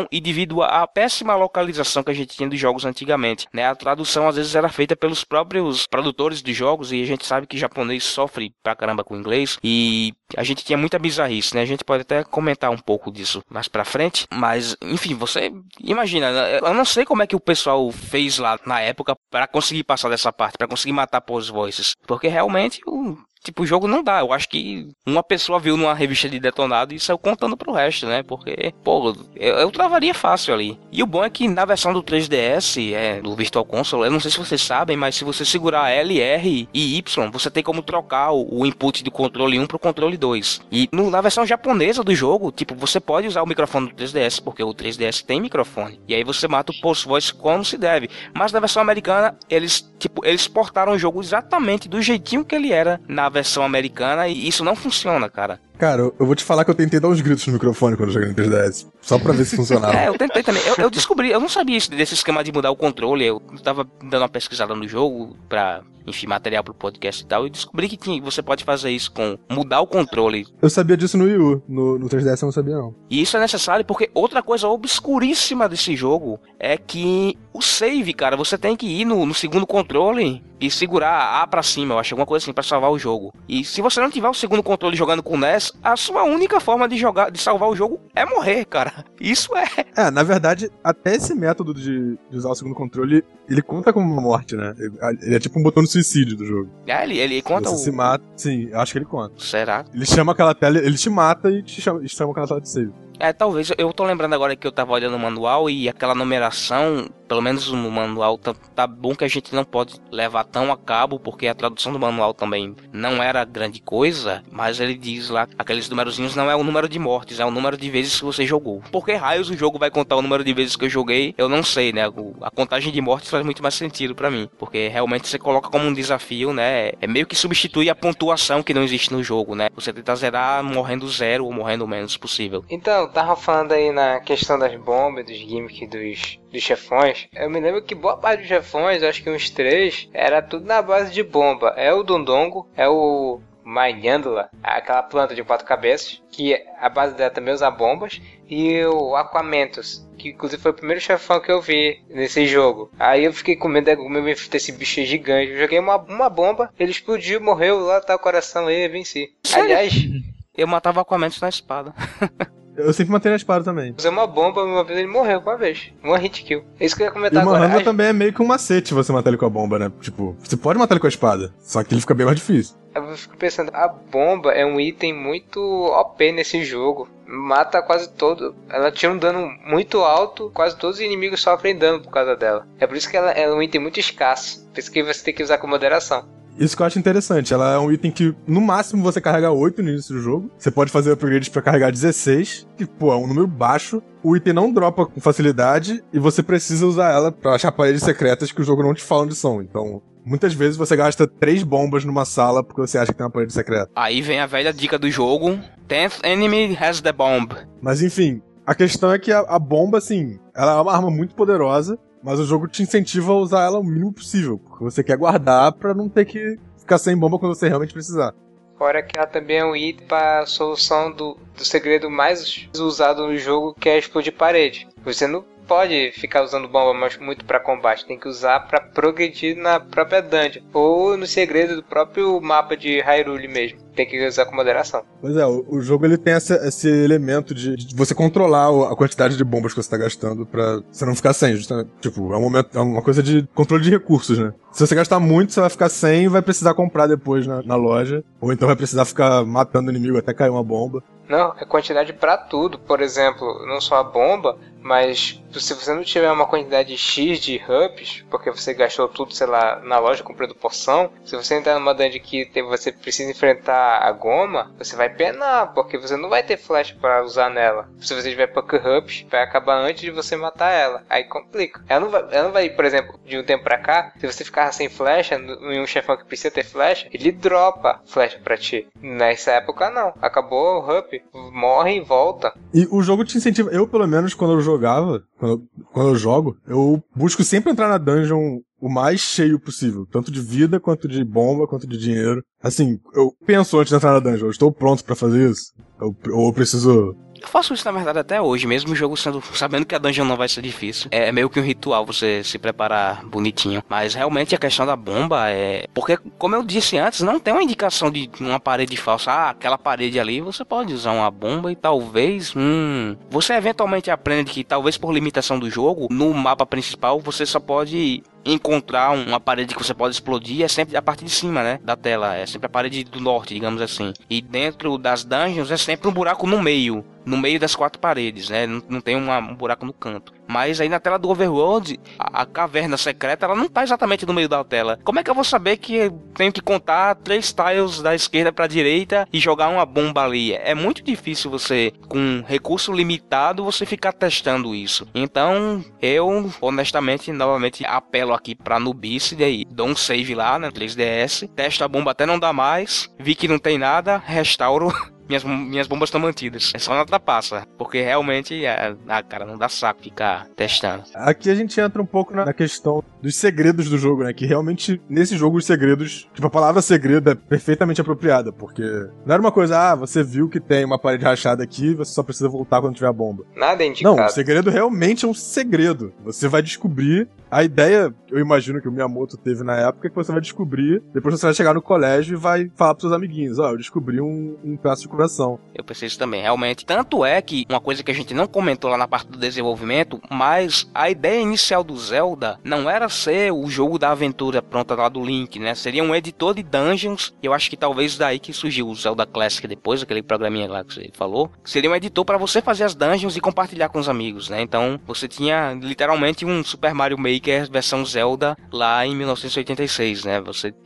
e devido à péssima localização que a gente tinha dos jogos antigamente, né? A tradução às vezes era feita pelos próprios produtores de jogos e a gente sabe que japonês sofre pra caramba com inglês e a gente tinha muita bizarrice, né? A gente pode até comentar um pouco disso mais pra frente, mas enfim, você imagina, eu não sei como é que o pessoal fez lá na época pra conseguir passar dessa parte, pra conseguir matar Pose Voices, porque realmente o jogo não dá. Eu acho que uma pessoa viu numa revista de detonado e saiu contando pro resto, né? Porque, pô, eu travaria fácil ali. E o bom é que na versão do 3DS, do Virtual Console, eu não sei se vocês sabem, mas se você segurar L, R e Y, você tem como trocar o input do controle 1 pro controle 2. E na versão japonesa do jogo, tipo, você pode usar o microfone do 3DS, porque o 3DS tem microfone. E aí você mata o Pulse Voice quando se deve. Mas na versão americana, eles portaram o jogo exatamente do jeitinho que ele era na versão americana e isso não funciona, cara. Cara, eu vou te falar que eu tentei dar uns gritos no microfone quando eu joguei no 3DS, só pra ver se funcionava. Eu tentei também. Eu descobri, eu não sabia desse esquema de mudar o controle, eu tava dando uma pesquisada no jogo pra, enfim, material pro podcast e tal, e descobri que você pode fazer isso com mudar o controle. Eu sabia disso no Wii U, no 3DS eu não sabia não. E isso é necessário porque outra coisa obscuríssima desse jogo é que o save, cara, você tem que ir no segundo controle e segurar A pra cima, eu acho, alguma coisa assim, pra salvar o jogo. E se você não tiver o segundo controle jogando com o NES, a sua única forma de salvar o jogo é morrer, cara. Isso é... na verdade, até esse método de usar o segundo controle, ele conta como uma morte, né? Ele é tipo um botão de suicídio do jogo. Ele conta você se mata, sim, acho que ele conta. Será? Ele chama aquela tela, ele te mata e chama aquela tela de save. Talvez, eu tô lembrando agora que eu tava olhando o manual e aquela numeração, pelo menos no manual, tá bom que a gente não pode levar tão a cabo, porque a tradução do manual também não era grande coisa, mas ele diz lá, aqueles numerozinhos não é o número de mortes, é o número de vezes que você jogou. Por que raios o jogo vai contar o número de vezes que eu joguei? Eu não sei, né? A contagem de mortes faz muito mais sentido pra mim, porque realmente você coloca como um desafio, né? É meio que substitui a pontuação que não existe no jogo, né? Você tenta zerar morrendo zero ou morrendo o menos possível. Então, tava falando aí na questão das bombas, dos gimmicks dos chefões. Eu me lembro que boa parte dos chefões, acho que uns 3, era tudo na base de bomba. É o Dondongo, é o Mainhandla, aquela planta de 4 cabeças, que a base dela também usa bombas, e o Aquamentus, que inclusive foi o primeiro chefão que eu vi nesse jogo. Aí eu fiquei com medo desse bicho gigante. Eu joguei uma bomba, ele explodiu, morreu, lá tá o coração aí, venci. Aliás, eu matava Aquamentus na espada. Eu sempre matei na espada também. Usei uma bomba, uma vez ele morreu, uma vez. Uma hit kill. É isso que eu ia comentar agora. E o agora. Mahanda também é meio que um macete você matar ele com a bomba, né? Tipo, você pode matar ele com a espada, só que ele fica bem mais difícil. Eu fico pensando, a bomba é um item muito OP nesse jogo. Mata quase todo. Ela tinha um dano muito alto, quase todos os inimigos sofrem dano por causa dela. É por isso que ela é um item muito escasso. Por isso que você tem que usar com moderação. Isso que eu acho interessante, ela é um item que no máximo você carrega 8 no início do jogo. Você pode fazer upgrades pra carregar 16, que pô, é um número baixo. O item não dropa com facilidade e você precisa usar ela pra achar paredes secretas que o jogo não te fala onde são. Então, muitas vezes você gasta 3 bombas numa sala porque você acha que tem uma parede secreta. Aí vem a velha dica do jogo: 10th enemy has the bomb. Mas enfim, a questão é que a bomba, assim, ela é uma arma muito poderosa, mas o jogo te incentiva a usar ela o mínimo possível, porque você quer guardar pra não ter que ficar sem bomba quando você realmente precisar. Fora que ela também é um item para a solução do segredo mais usado no jogo, que é explodir parede. Você não pode ficar usando bomba mas muito para combate, tem que usar para progredir na própria dungeon ou no segredo do próprio mapa de Hyrule mesmo. Tem que usar com moderação. Pois é, o jogo ele tem esse elemento de você controlar a quantidade de bombas que você tá gastando pra você não ficar sem, justamente. Tipo, é uma coisa de controle de recursos, né? Se você gastar muito, você vai ficar sem e vai precisar comprar depois na loja, ou então vai precisar ficar matando o inimigo até cair uma bomba. Não, é quantidade pra tudo. Por exemplo, não só a bomba, mas se você não tiver uma quantidade X de hubs, porque você gastou tudo, sei lá, na loja comprando porção, se você entrar numa dungeon que você precisa enfrentar a goma, você vai penar, porque você não vai ter flash pra usar nela. Se você tiver pouco hubs, vai acabar antes de você matar ela. Aí complica. Ela não vai, por exemplo, de um tempo pra cá, se você ficar sem flecha, em um chefão que precisa ter flecha, ele dropa flecha pra ti. Nessa época não. Acabou o hub, morre e volta. E o jogo te incentiva, eu pelo menos quando eu jogava, quando eu jogo, eu busco sempre entrar na dungeon o mais cheio possível, tanto de vida, quanto de bomba, quanto de dinheiro. Assim, eu penso antes de entrar na dungeon, eu estou pronto pra fazer isso? Ou eu preciso Eu faço isso, na verdade, até hoje, mesmo o jogo sabendo que a dungeon não vai ser difícil. É meio que um ritual você se preparar bonitinho. Mas realmente a questão da bomba é... Porque, como eu disse antes, não tem uma indicação de uma parede falsa. Ah, aquela parede ali, você pode usar uma bomba e talvez... Você eventualmente aprende que, talvez por limitação do jogo, no mapa principal, você só pode... encontrar uma parede que você pode explodir é sempre a parte de cima, né, da tela, é sempre a parede do norte, digamos assim, e dentro das dungeons é sempre um buraco no meio das 4 paredes, né, não tem um buraco no canto. Mas aí na tela do Overworld, a caverna secreta, ela não tá exatamente no meio da tela. Como é que eu vou saber que eu tenho que contar 3 tiles da esquerda pra direita e jogar uma bomba ali? É muito difícil você, com recurso limitado, você ficar testando isso. Então, eu, honestamente, novamente, apelo aqui pra nubice, daí dou um save lá, né, 3DS, testo a bomba até não dar mais, vi que não tem nada, restauro... Minhas bombas estão mantidas. É só na trapaça. Porque realmente, cara, não dá saco ficar testando. Aqui a gente entra um pouco na questão dos segredos do jogo, né? Que realmente, nesse jogo, os segredos... Tipo, a palavra segredo é perfeitamente apropriada. Porque não era uma coisa, você viu que tem uma parede rachada aqui, você só precisa voltar quando tiver a bomba. Nada é indicado. Não, o segredo realmente é um segredo. Você vai descobrir... A ideia, eu imagino que o Miyamoto teve na época, é que você vai descobrir, depois você vai chegar no colégio e vai falar pros seus amiguinhos, eu descobri um pedaço de coração. Eu pensei isso também, realmente. Tanto é que, uma coisa que a gente não comentou lá na parte do desenvolvimento, mas a ideia inicial do Zelda não era ser o jogo da aventura pronta lá do Link, né? Seria um editor de dungeons, e eu acho que talvez daí que surgiu o Zelda Classic depois, aquele programinha lá que você falou, seria um editor para você fazer as dungeons e compartilhar com os amigos, né? Então, você tinha literalmente um Super Mario Maker versão Zelda lá em 1986, né?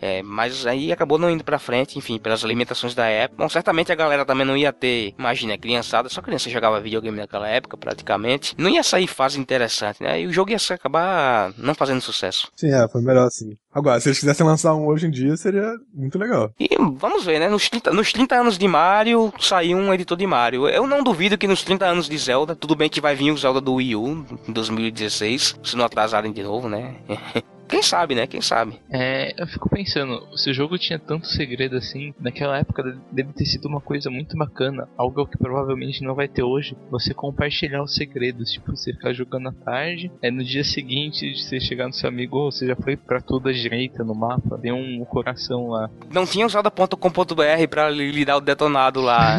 Mas aí acabou não indo pra frente, enfim, pelas limitações da época. Bom, certamente a galera também não ia ter, imagina, criançada, só criança jogava videogame naquela época, praticamente. Não ia sair fase interessante, né? E o jogo ia acabar não fazendo sucesso. Sim, foi melhor assim. Agora, se eles quisessem lançar um hoje em dia, seria muito legal. E vamos ver, né? Nos 30 anos de Mario, saiu um editor de Mario. Eu não duvido que nos 30 anos de Zelda, tudo bem que vai vir o Zelda do Wii U em 2016, se não atrasarem de novo, né? Quem sabe, né? Quem sabe? Eu fico pensando, se o jogo tinha tanto segredo assim, naquela época deve ter sido uma coisa muito bacana, algo que provavelmente não vai ter hoje, você compartilhar os segredos, tipo, você ficar jogando à tarde, no dia seguinte, você chegar no seu amigo, você já foi pra toda a direita no mapa, tem um coração lá. Não tinha usado .com.br pra lhe dar o detonado lá.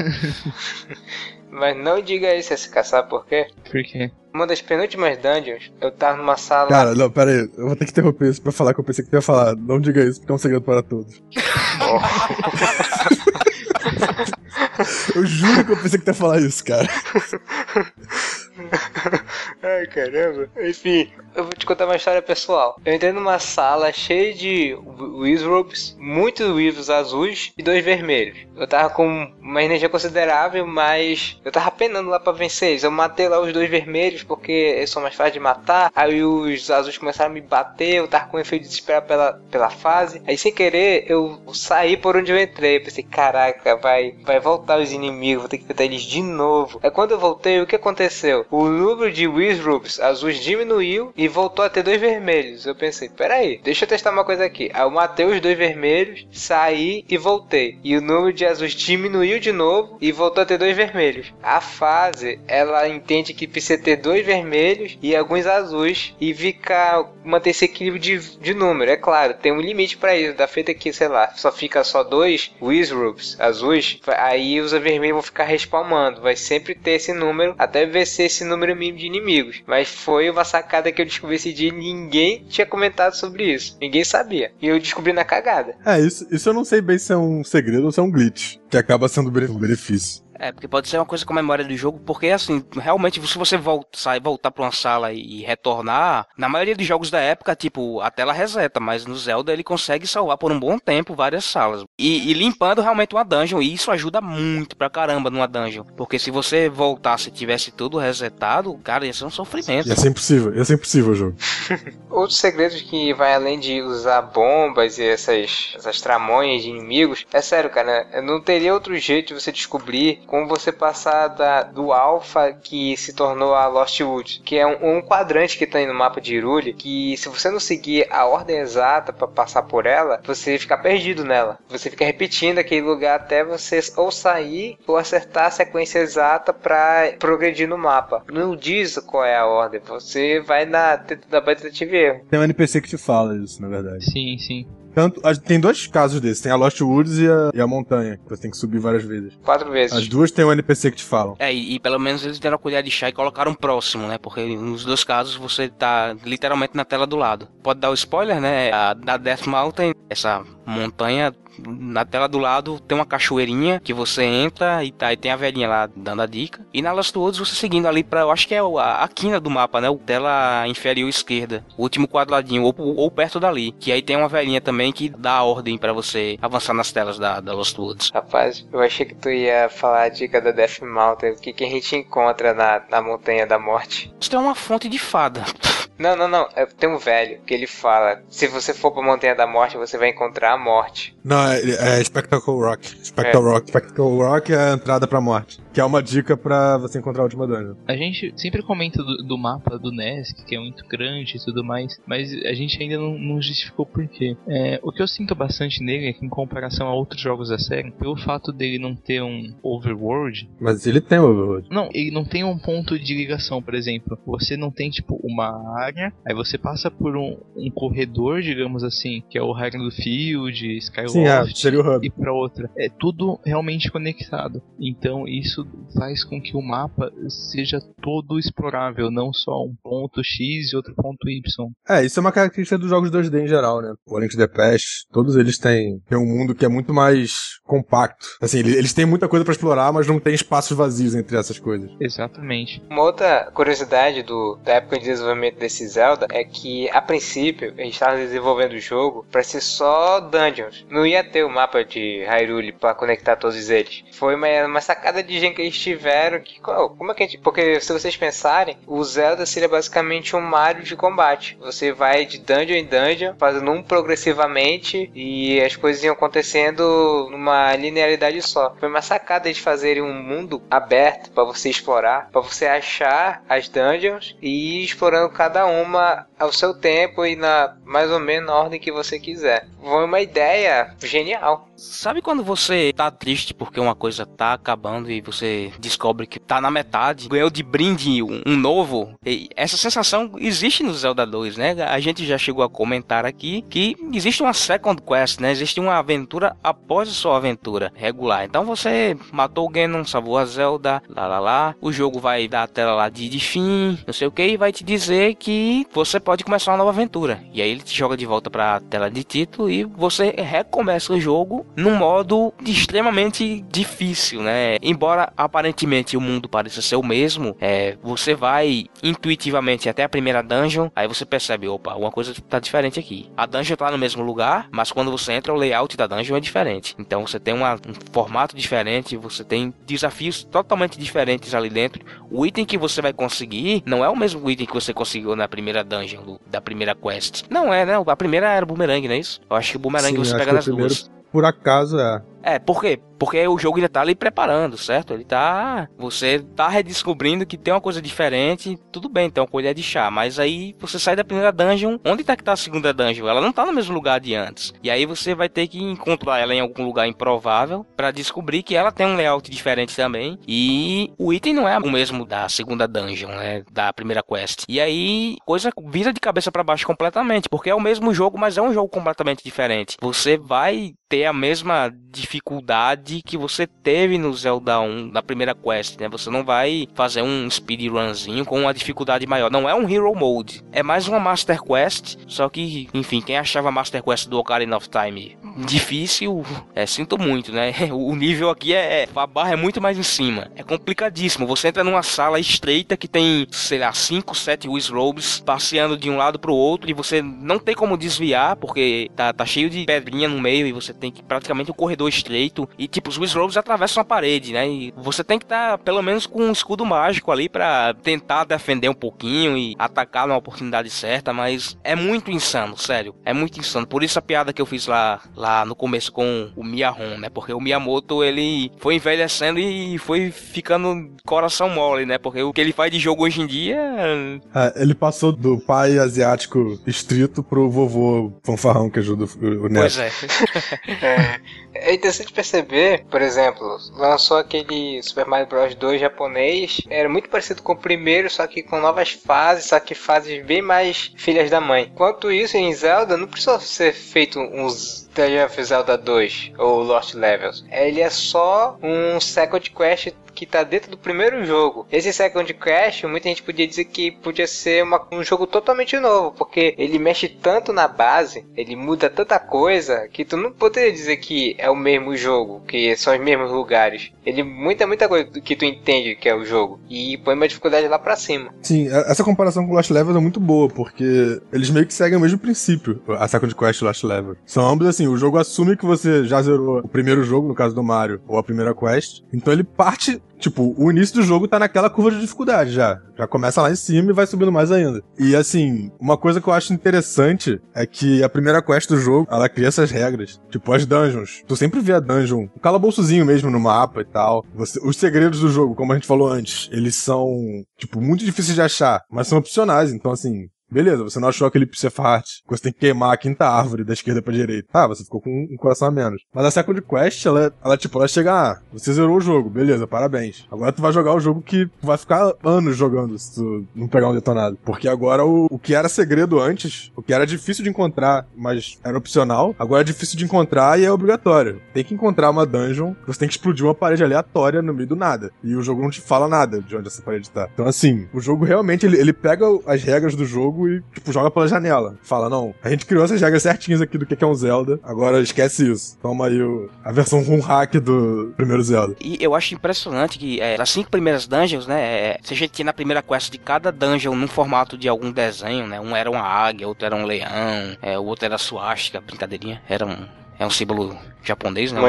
Mas não diga isso, SK, sabe por quê? Por quê? Uma das penúltimas dungeons, eu tava numa sala... Cara, não, pera aí, eu vou ter que interromper isso pra falar que eu pensei que tu ia falar. Não diga isso, porque é um segredo para todos. Eu juro que eu pensei que tu ia falar isso, cara. Ai, caramba. Enfim, eu vou te contar uma história pessoal. Eu entrei numa sala cheia de Wizrobes, muitos Wizards azuis e 2 vermelhos. Eu tava com uma energia considerável, mas eu tava penando lá pra vencer eles. Eu matei lá os 2 vermelhos porque eles são mais fáceis de matar. Aí os azuis começaram a me bater, eu tava com um efeito de desespero pela fase. Aí sem querer eu saí por onde eu entrei. Eu pensei, caraca, vai voltar os inimigos, vou ter que enfrentar eles de novo. Aí quando eu voltei, o que aconteceu? O número de Wizrobes azuis diminuiu e voltou a ter 2 vermelhos. Eu pensei, peraí, deixa eu testar uma coisa aqui. Aí eu matei os 2 vermelhos, saí e voltei. E o número de azuis diminuiu de novo e voltou a ter 2 vermelhos. A fase, ela entende que precisa ter 2 vermelhos e alguns azuis e manter esse equilíbrio de número. É claro, tem um limite pra isso. Da feita que, sei lá, só fica só 2 Wizrobes azuis, aí os vermelhos vão ficar respawnando. Vai sempre ter esse número até vencer esse número mínimo de inimigos. Mas foi uma sacada que eu descobri esse dia e ninguém tinha comentado sobre isso. Ninguém sabia. E eu descobri na cagada. Isso eu não sei bem se é um segredo ou se é um glitch, que acaba sendo um benefício. Porque pode ser uma coisa com a memória do jogo, porque assim, realmente, se você voltar pra uma sala e retornar, na maioria dos jogos da época, tipo, a tela reseta, mas no Zelda ele consegue salvar por um bom tempo várias salas. E limpando realmente uma dungeon, e isso ajuda muito pra caramba numa dungeon, porque se você voltasse e tivesse tudo resetado, cara, ia ser um sofrimento. Ia ser impossível o jogo. Outros segredos que vai além de usar bombas e essas tramonhas de inimigos, é sério, cara, não teria outro jeito de você descobrir como você passar do Alpha, que se tornou a Lost Woods, que é um quadrante que tem no mapa de Hyrule, que se você não seguir a ordem exata para passar por ela, você fica perdido nela. Você fica repetindo aquele lugar até você ou sair ou acertar a sequência exata para progredir no mapa. Não diz qual é a ordem, você vai na tentativa e erro. Tem um NPC que te fala isso, na verdade. Sim, sim. Tem dois casos desses. Tem a Lost Woods e a montanha, que você tem que subir várias vezes. 4 vezes. As duas tem um NPC que te falam. E pelo menos eles deram a colher de chá e colocaram próximo, né? Porque nos dois casos você tá literalmente na tela do lado. Pode dar o spoiler, né? A da Death Mountain, essa montanha, na tela do lado tem uma cachoeirinha que você entra e tem a velhinha lá dando a dica. E na Lost Woods você seguindo ali pra, eu acho que é a quina do mapa, né? Tela inferior esquerda, o último quadradinho, ou perto dali. Que aí tem uma velhinha também que dá a ordem pra você avançar nas telas da Lost Woods. Rapaz, eu achei que tu ia falar a dica da Death Mountain, o que a gente encontra na Montanha da Morte. Isso tem uma fonte de fada. Não. Tem um velho que ele fala: se você for pra Montanha da Morte, você vai encontrar a morte. Não, é Spectacle Rock. Spectacle Rock é a entrada pra morte. Que é uma dica pra você encontrar a última dungeon. A gente sempre comenta do mapa do NESC, que é muito grande e tudo mais, mas a gente ainda não justificou por quê. O que eu sinto bastante nele é que, em comparação a outros jogos da série, pelo fato dele não ter um overworld... Mas ele tem overworld. Não, ele não tem um ponto de ligação, por exemplo. Você não tem, tipo, uma área, aí você passa por um corredor, digamos assim, que é o Hyrule Field, Skyloft, sim, seria o hub. E pra outra. É tudo realmente conectado. Então isso faz com que o mapa seja todo explorável, não só um ponto X e outro ponto Y. Isso é uma característica dos jogos 2D em geral, né? O Link to the Past, todos eles têm um mundo que é muito mais compacto. Assim, eles têm muita coisa pra explorar, mas não tem espaços vazios entre essas coisas. Exatamente. Uma outra curiosidade da época de desenvolvimento desse Zelda é que, a princípio, a gente estava desenvolvendo o jogo pra ser só dungeons. Não ia ter o mapa de Hyrule pra conectar todos eles. Foi uma sacada de gente que eles tiveram que... Como é que a gente... Porque se vocês pensarem, o Zelda seria basicamente um Mario de combate. Você vai de dungeon em dungeon, fazendo um progressivamente, e as coisas iam acontecendo numa linearidade só. Foi uma sacada de fazerem um mundo aberto pra você explorar, pra você achar as dungeons e ir explorando cada uma ao seu tempo e mais ou menos na ordem que você quiser. Foi uma ideia genial. Sabe quando você tá triste porque uma coisa tá acabando e você descobre que tá na metade, ganhou de brinde um novo? E essa sensação existe no Zelda 2, né? A gente já chegou a comentar aqui que existe uma second quest, né? Existe uma aventura após a sua aventura regular. Então você matou o Ganon, salvou a Zelda, o jogo vai dar a tela lá de fim, não sei o que, e vai te dizer que você pode começar uma nova aventura. E aí ele te joga de volta pra tela de título e você recomeça o jogo num modo extremamente difícil, né? Embora aparentemente o mundo pareça ser o mesmo, você vai intuitivamente até a primeira dungeon, aí você percebe, opa, alguma coisa tá diferente aqui. A dungeon tá no mesmo lugar, mas quando você entra, o layout da dungeon é diferente. Então você tem um formato diferente, você tem desafios totalmente diferentes ali dentro. O item que você vai conseguir não é o mesmo item que você conseguiu na primeira dungeon da primeira quest. Não é, né? A primeira era o boomerang, não é isso? Eu acho que o boomerang você pega nas duas. Por acaso por quê? Porque o jogo ainda tá ali preparando, certo? Você tá redescobrindo que tem uma coisa diferente, tudo bem, tem uma colher de chá, mas aí você sai da primeira dungeon, onde tá que tá a segunda dungeon? Ela não tá no mesmo lugar de antes. E aí você vai ter que encontrar ela em algum lugar improvável pra descobrir que ela tem um layout diferente também, e o item não é o mesmo da segunda dungeon, né? Da primeira quest. E aí, coisa vira de cabeça pra baixo completamente, porque é o mesmo jogo, mas é um jogo completamente diferente. Você vai ter a mesma dificuldade que você teve no Zelda 1 na primeira quest, né? Você não vai fazer um speedrunzinho com uma dificuldade maior. Não é um Hero Mode. É mais uma Master Quest, só que, enfim, quem achava a Master Quest do Ocarina of Time difícil, sinto muito, né? O nível aqui a barra é muito mais em cima. É complicadíssimo. Você entra numa sala estreita que tem, sei lá, 5, 7 Wizrobes passeando de um lado pro outro e você não tem como desviar, porque tá cheio de pedrinha no meio e você tem que praticamente um corredor estreito e, tipo, os Wizrobes atravessam a parede, né? E você tem que estar, pelo menos, com um escudo mágico ali pra tentar defender um pouquinho e atacar na oportunidade certa, mas é muito insano, sério. É muito insano. Por isso a piada que eu fiz lá no começo com o Miyahon, né? Porque o Miyamoto, ele foi envelhecendo e foi ficando coração mole, né? Porque o que ele faz de jogo hoje em dia... Ele passou do pai asiático estrito pro vovô fanfarrão que ajuda o neto. Pois é. É interessante perceber, por exemplo, lançou aquele Super Mario Bros 2 japonês, era muito parecido com o primeiro, só que com novas fases, só que fases bem mais filhas da mãe. Enquanto isso, em Zelda, não precisa ser feito uns The Legend of Zelda 2 ou Lost Levels. Ele é só um Second Quest que tá dentro do primeiro jogo. Esse Second Quest, muita gente podia dizer que podia ser um jogo totalmente novo, porque ele mexe tanto na base, ele muda tanta coisa, que tu não poderia dizer que é o mesmo jogo, que são os mesmos lugares. Ele muita coisa que tu entende que é o jogo, e põe uma dificuldade lá pra cima. Sim, essa comparação com Lost Levels é muito boa, porque eles meio que seguem o mesmo princípio, a Second Quest e Lost Levels. São ambos assim, o jogo assume que você já zerou o primeiro jogo, no caso do Mario, ou a primeira quest, então ele parte... Tipo, o início do jogo tá naquela curva de dificuldade já. Já começa lá em cima e vai subindo mais ainda. E assim, uma coisa que eu acho interessante é que a primeira quest do jogo, ela cria essas regras. Tipo, as dungeons. Tu sempre vê a dungeon, um calabouçozinho mesmo no mapa e tal. Os segredos do jogo, como a gente falou antes, eles são, tipo, muito difíceis de achar, mas são opcionais. Então, assim... Beleza, você não achou aquele Psef Heart que você tem que queimar a quinta árvore da esquerda pra direita. Ah, você ficou com um coração a menos. Mas a Second Quest, ela chega, você zerou o jogo, beleza, parabéns. Agora tu vai jogar o jogo que tu vai ficar anos jogando se tu não pegar um detonado. Porque agora o que era segredo antes, o que era difícil de encontrar, mas era opcional, agora é difícil de encontrar e é obrigatório. Tem que encontrar uma dungeon, você tem que explodir uma parede aleatória no meio do nada. E o jogo não te fala nada de onde essa parede tá. Então assim, o jogo realmente, ele pega as regras do jogo e, tipo, joga pela janela. Fala, não, a gente criou essas regras certinhas aqui do que é um Zelda, agora esquece isso. Toma aí a versão com hack do primeiro Zelda. E eu acho impressionante que as 5 primeiras dungeons, né, se a gente tinha na primeira quest de cada dungeon num formato de algum desenho, né, um era uma águia, outro era um leão, o outro era suástica, brincadeirinha, é um símbolo japonês, né?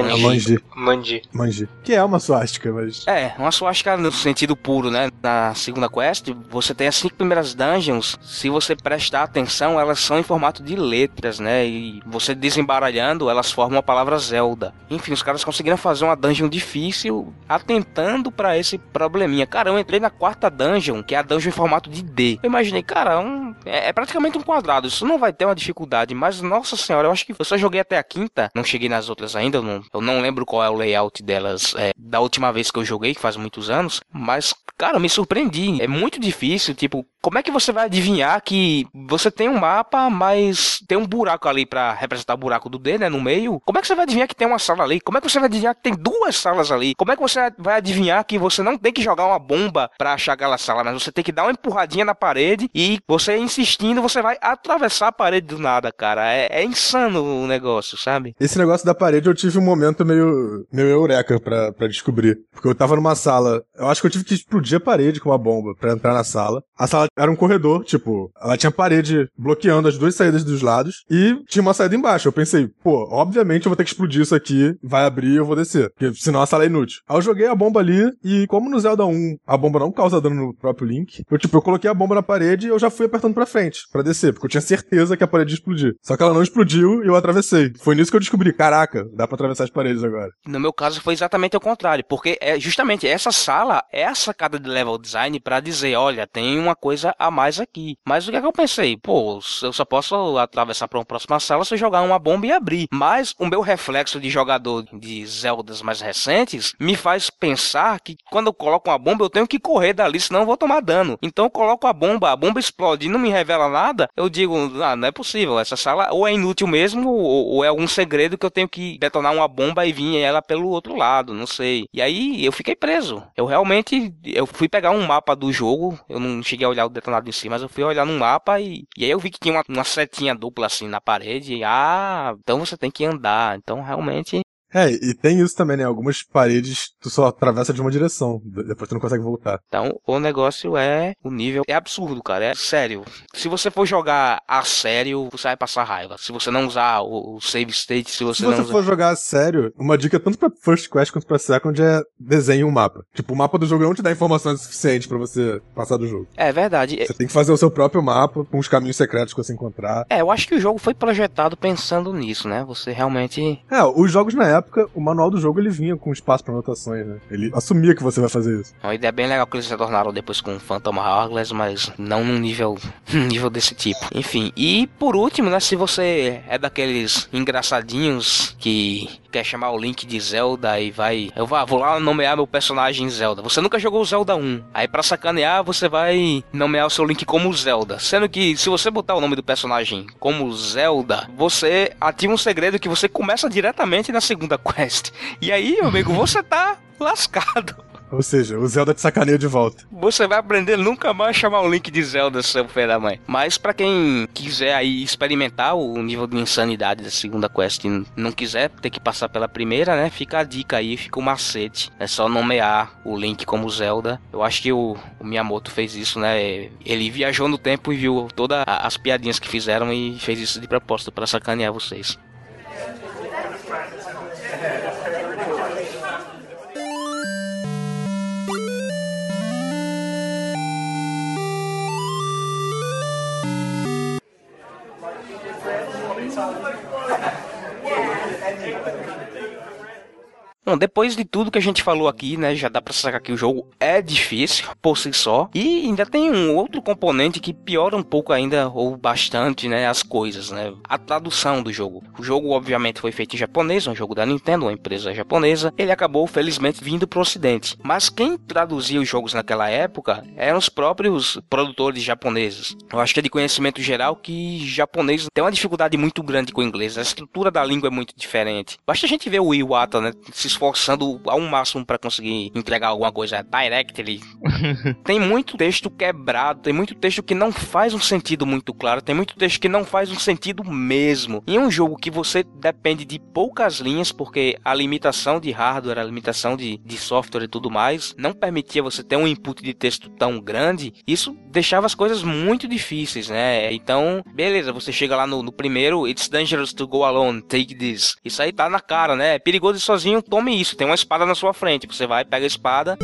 Manji. Que é uma suástica, mas... uma suástica no sentido puro, né? Na segunda quest, você tem as 5 primeiras dungeons, se você prestar atenção, elas são em formato de letras, né? E você desembaralhando, elas formam a palavra Zelda. Enfim, os caras conseguiram fazer uma dungeon difícil, atentando pra esse probleminha. Cara, eu entrei na 4ª dungeon, que é a dungeon em formato de D. Eu imaginei, cara, é praticamente um quadrado, isso não vai ter uma dificuldade, mas, nossa senhora, eu acho que eu só joguei até a 5ª, não cheguei nas outras ainda, eu não lembro qual é o layout delas da última vez que eu joguei, que faz muitos anos, mas, cara, eu me surpreendi. É muito difícil, tipo, como é que você vai adivinhar que você tem um mapa, mas tem um buraco ali pra representar o buraco do D, né, no meio? Como é que você vai adivinhar que tem uma sala ali? Como é que você vai adivinhar que tem 2 salas ali? Como é que você vai adivinhar que você não tem que jogar uma bomba pra achar aquela sala, mas você tem que dar uma empurradinha na parede e você insistindo, você vai atravessar a parede do nada, cara. É insano o negócio, sabe? Esse negócio da parede eu tive um momento meio eureka pra descobrir. Porque eu tava numa sala, eu acho que eu tive que explodir a parede com uma bomba pra entrar na sala. A sala era um corredor, tipo, ela tinha parede bloqueando as 2 saídas dos lados e tinha uma saída embaixo. Eu pensei, pô, obviamente eu vou ter que explodir isso aqui, vai abrir e eu vou descer, porque senão a sala é inútil. Aí eu joguei a bomba ali e como no Zelda 1 a bomba não causa dano no próprio Link, eu coloquei a bomba na parede e eu já fui apertando pra frente, pra descer, porque eu tinha certeza que a parede ia explodir. Só que ela não explodiu e eu atravessei. Foi nisso que eu descobri, caraca, dá pra atravessar as paredes agora. No meu caso foi exatamente o contrário, porque justamente essa sala é a sacada de level design pra dizer, olha, tem uma coisa a mais aqui. Mas o que é que eu pensei? Pô, eu só posso atravessar pra uma próxima sala se eu jogar uma bomba e abrir. Mas o meu reflexo de jogador de Zeldas mais recentes me faz pensar que quando eu coloco uma bomba eu tenho que correr dali, senão eu vou tomar dano. Então eu coloco a bomba explode e não me revela nada, eu digo, não é possível, essa sala ou é inútil mesmo, ou é algum segredo que eu tenho que detonar uma bomba e vir ela pelo outro lado, não sei. E aí eu fiquei preso. Eu fui pegar um mapa do jogo, eu não cheguei a olhar o detonado em si, mas eu fui olhar no mapa e aí eu vi que tinha uma setinha dupla assim na parede. Então você tem que andar. Então realmente E tem isso também, né? Algumas paredes tu só atravessa de uma direção, depois tu não consegue voltar. Então, o negócio o nível é absurdo, cara, é sério. Se você for jogar a sério, você vai passar raiva. Se você não usar o save state, se você for jogar a sério, uma dica tanto pra First Quest quanto pra Second é desenhe um mapa. Tipo, o mapa do jogo não te dá informações suficientes pra você passar do jogo. É verdade. Você tem que fazer o seu próprio mapa com os caminhos secretos que você encontrar. Eu acho que o jogo foi projetado pensando nisso, né? Você realmente... Os jogos na época, o manual do jogo ele vinha com espaço pra anotações, né? Ele assumia que você vai fazer isso. É uma ideia bem legal que eles retornaram depois com Phantom Hourglass, mas não num nível desse tipo. Enfim, e por último, né? Se você é daqueles engraçadinhos que quer chamar o Link de Zelda e vou lá nomear meu personagem Zelda. Você nunca jogou o Zelda 1. Aí pra sacanear, você vai nomear o seu Link como Zelda. Sendo que se você botar o nome do personagem como Zelda, você ativa um segredo que você começa diretamente na segunda quest. E aí, meu amigo, você tá lascado. Ou seja, o Zelda te sacaneia de volta. Você vai aprender nunca mais a chamar o Link de Zelda, seu filho da mãe. Mas pra quem quiser aí experimentar o nível de insanidade da segunda quest e não quiser ter que passar pela primeira, né? Fica a dica aí, fica o macete. É só nomear o Link como Zelda. Eu acho que o Miyamoto fez isso, né? Ele viajou no tempo e viu todas as piadinhas que fizeram e fez isso de propósito pra sacanear vocês. Bom, depois de tudo que a gente falou aqui, né, já dá pra sacar que o jogo é difícil por si só. E ainda tem um outro componente que piora um pouco ainda, ou bastante, né, as coisas, né, a tradução do jogo. O jogo, obviamente, foi feito em japonês, um jogo da Nintendo, uma empresa japonesa. Ele acabou, felizmente, vindo pro ocidente. Mas quem traduzia os jogos naquela época eram os próprios produtores japoneses. Eu acho que é de conhecimento geral que japonês tem uma dificuldade muito grande com o inglês. A estrutura da língua é muito diferente. Basta a gente ver o Iwata, né, se esforçando ao máximo para conseguir entregar alguma coisa directly. Tem muito texto quebrado, tem muito texto que não faz um sentido muito claro, tem muito texto que não faz um sentido mesmo. Em um jogo que você depende de poucas linhas, porque a limitação de hardware, a limitação de software e tudo mais, não permitia você ter um input de texto tão grande, isso deixava as coisas muito difíceis, né? Então, beleza, você chega lá no primeiro, it's dangerous to go alone, take this. Isso aí tá na cara, né? É perigoso ir sozinho, tome isso, tem uma espada na sua frente, você vai, pega a espada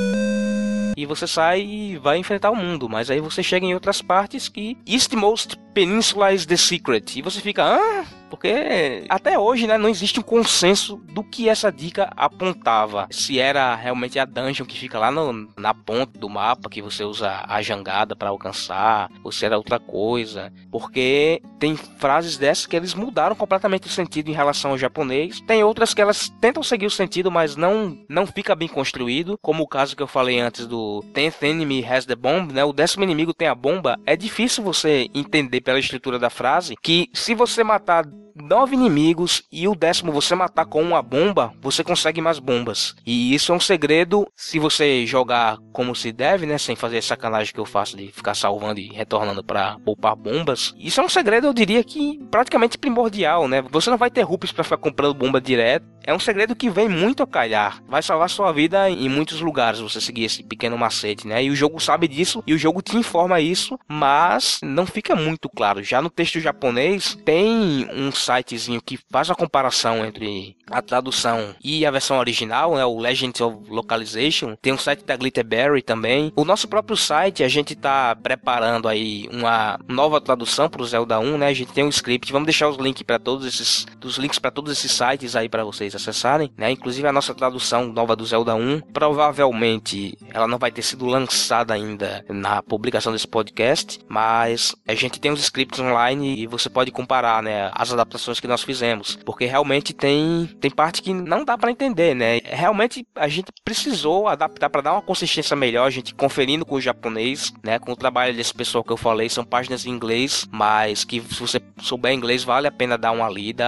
e você sai e vai enfrentar o mundo, mas aí você chega em outras partes que Eastmost Peninsula is the secret, e você fica, porque até hoje, né, não existe um consenso do que essa dica apontava, se era realmente a dungeon que fica lá na ponta do mapa, que você usa a jangada para alcançar, ou se era outra coisa, porque tem frases dessas que eles mudaram completamente o sentido em relação ao japonês, tem outras que elas tentam seguir o sentido, mas não fica bem construído, como o caso que eu falei antes do 10th enemy has the bomb, né, o 10º inimigo tem a bomba. É difícil você entender pela estrutura da frase que se você matar 9 inimigos e o 10º você matar com uma bomba, você consegue mais bombas. E isso é um segredo se você jogar como se deve, né, sem fazer a sacanagem que eu faço de ficar salvando e retornando para poupar bombas. Isso é um segredo, eu diria que praticamente primordial, né? Você não vai ter rupees para ficar comprando bomba direto. É um segredo que vem muito a calhar. Vai salvar sua vida em muitos lugares você seguir esse pequeno macete, né? E o jogo sabe disso e o jogo te informa isso, mas não fica muito claro. Já no texto japonês tem um sitezinho que faz a comparação entre a tradução e a versão original, né? O Legend of Localization. Tem um site da Glitterberry também. O nosso próprio site, a gente tá preparando aí uma nova tradução para o Zelda 1, né? A gente tem um script. Vamos deixar os links para todos esses sites aí para vocês acessarem, né? Inclusive a nossa tradução nova do Zelda 1, provavelmente ela não vai ter sido lançada ainda na publicação desse podcast, mas a gente tem os scripts online e você pode comparar, né, as adaptações que nós fizemos, porque realmente tem parte que não dá para entender, né? Realmente a gente precisou adaptar para dar uma consistência melhor, a gente conferindo com o japonês, né, com o trabalho desse pessoal que eu falei, são páginas em inglês, mas que se você souber inglês vale a pena dar uma lida.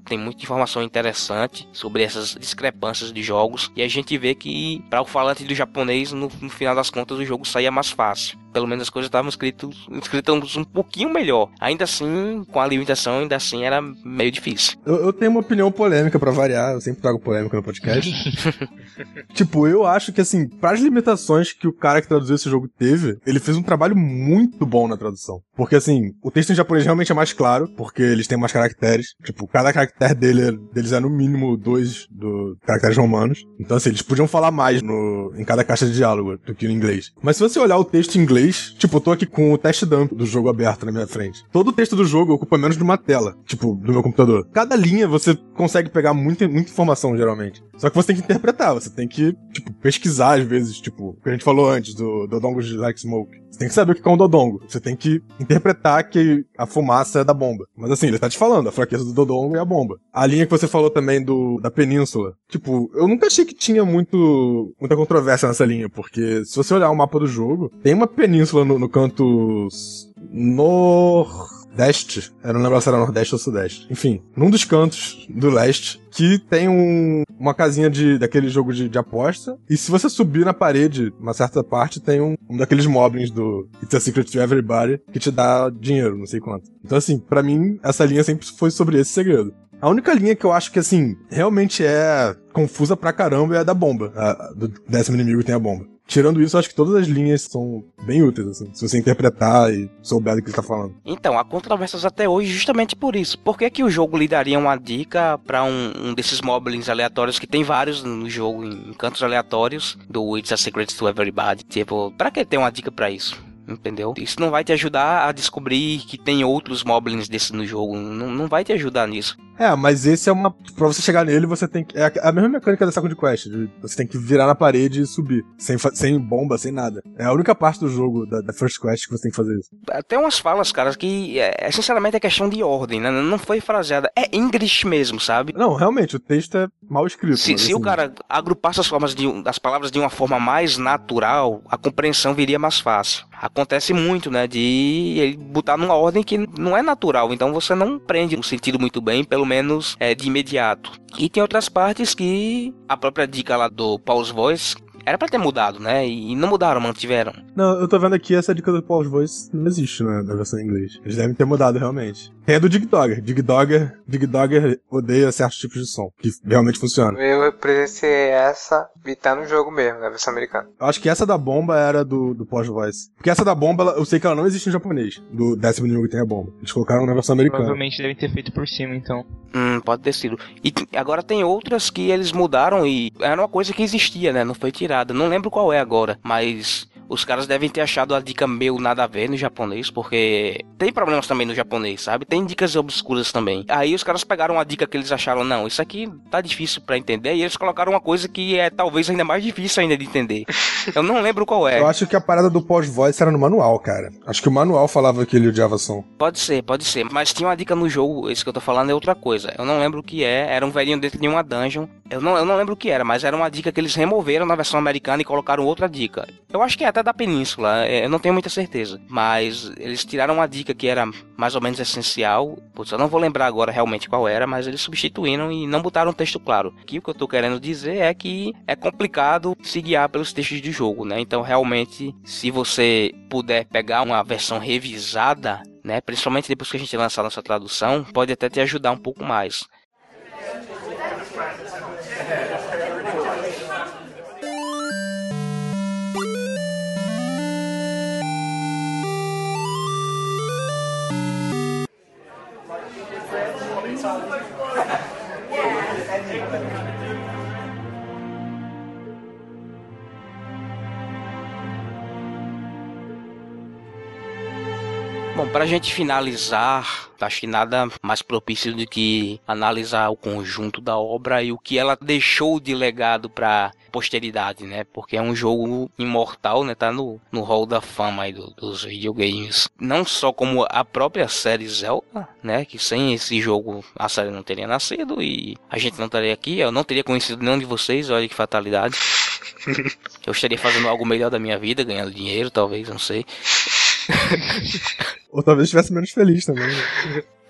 tem muita informação interessante sobre essas discrepâncias de jogos, e a gente vê que para o falante do japonês, no final das contas, o jogo saía mais fácil. Pelo menos as coisas estavam escritas um pouquinho melhor. Ainda assim, com a limitação, ainda assim era meio difícil. Eu tenho uma opinião polêmica pra variar, eu sempre trago polêmica no podcast. Tipo, eu acho que assim, pras limitações que o cara que traduziu esse jogo teve, ele fez um trabalho muito bom na tradução. Porque assim, o texto em japonês realmente é mais claro, porque eles têm mais caracteres. Tipo, cada caractere deles é no mínimo 2 caracteres romanos. Então assim, eles podiam falar mais em cada caixa de diálogo do que no inglês. Mas se você olhar o texto em inglês, tipo, eu tô aqui com o test dump do jogo aberto na minha frente. Todo o texto do jogo ocupa menos de uma tela, tipo, do meu computador. Cada linha você consegue pegar muita informação, geralmente. Só que você tem que interpretar, você tem que, tipo, pesquisar às vezes, tipo, o que a gente falou antes do Dodongo de Like Smoke. Você tem que saber o que é um Dodongo. Você tem que interpretar que a fumaça é da bomba. Mas assim, ele tá te falando, a fraqueza do Dodongo é a bomba. A linha que você falou também da península. Tipo, eu nunca achei que tinha muita controvérsia nessa linha, porque se você olhar o mapa do jogo, tem uma península no canto nordeste. Eu não lembro se era nordeste ou sudeste. Enfim, num dos cantos do leste, que tem uma casinha daquele jogo de aposta. E se você subir na parede, uma certa parte, tem um daqueles moblins do It's a Secret to Everybody, que te dá dinheiro, não sei quanto. Então assim, pra mim, essa linha sempre foi sobre esse segredo. A única linha que eu acho que, assim, realmente é confusa pra caramba é a da bomba. Do 10º inimigo tem a bomba. Tirando isso, eu acho que todas as linhas são bem úteis, assim, se você interpretar e souber do que ele tá falando. Então, há controvérsias até hoje justamente por isso. Por que o jogo lhe daria uma dica pra um desses moblins aleatórios, que tem vários no jogo, em cantos aleatórios, do It's a Secret to Everybody? Tipo, pra que ter uma dica pra isso? Entendeu? Isso não vai te ajudar a descobrir que tem outros moblins desses no jogo. Não vai te ajudar nisso. Mas esse é pra você chegar nele, você tem que... É a mesma mecânica da Second Quest. Você tem que virar na parede e subir. Sem bomba, sem nada. É a única parte do jogo, da First Quest, que você tem que fazer isso. Tem umas falas, cara, que sinceramente é questão de ordem, né? Não foi fraseada. É English mesmo, sabe? Não, realmente, o texto é mal escrito. Se assim, o cara agrupasse as palavras de uma forma mais natural, a compreensão viria mais fácil. Acontece muito, né, de ele botar numa ordem que não é natural, então você não prende o sentido muito bem, pelo menos de imediato. E tem outras partes que a própria dica lá do Pause Voice era pra ter mudado, né, e não mudaram, mantiveram. Não, eu tô vendo aqui, essa dica do Pause Voice não existe, né, na versão em inglês. Eles devem ter mudado, realmente. Tem a do Dig Dogger. Dig Dogger odeia certos tipos de som, que realmente funciona. Eu presenciei essa e tá no jogo mesmo, na versão americana. Eu acho que essa da bomba era do Pause Voice. Porque essa da bomba, eu sei que ela não existe em japonês, do 10º inimigo que tem a bomba. Eles colocaram na versão americana. Provavelmente devem ter feito por cima, então. Pode ter sido. E agora tem outras que eles mudaram e era uma coisa que existia, né, não foi tirada. Não lembro qual é agora, mas os caras devem ter achado a dica meio nada a ver no japonês, porque tem problemas também no japonês, sabe? Tem dicas obscuras também. Aí os caras pegaram a dica que eles acharam, não, isso aqui tá difícil pra entender, e eles colocaram uma coisa que é talvez ainda mais difícil ainda de entender. Eu não lembro qual é. Eu acho que a parada do Pause Voice era no manual, cara. Acho que o manual falava que ele odiava som. Pode ser, mas tinha uma dica no jogo, esse que eu tô falando é outra coisa. Eu não lembro o que era um velhinho dentro de uma dungeon. Eu não lembro o que era, mas era uma dica que eles removeram na versão americana e colocaram outra dica. Eu acho que é até da península, eu não tenho muita certeza. Mas eles tiraram uma dica que era mais ou menos essencial. Putz, eu não vou lembrar agora realmente qual era, mas eles substituíram e não botaram um texto claro. Aqui o que eu tô querendo dizer é que é complicado se guiar pelos textos de jogo, né? Então realmente, se você puder pegar uma versão revisada, né, principalmente depois que a gente lançar nossa tradução, pode até te ajudar um pouco mais. Bom, pra gente finalizar, acho que nada mais propício do que analisar o conjunto da obra e o que ela deixou de legado pra posteridade, né? Porque é um jogo imortal, né? Tá no hall da fama aí dos videogames. Não só como a própria série Zelda, né? Que sem esse jogo a série não teria nascido e a gente não estaria aqui. Eu não teria conhecido nenhum de vocês, olha que fatalidade. Eu estaria fazendo algo melhor da minha vida, ganhando dinheiro, talvez, não sei. Ou talvez estivesse menos feliz também, né?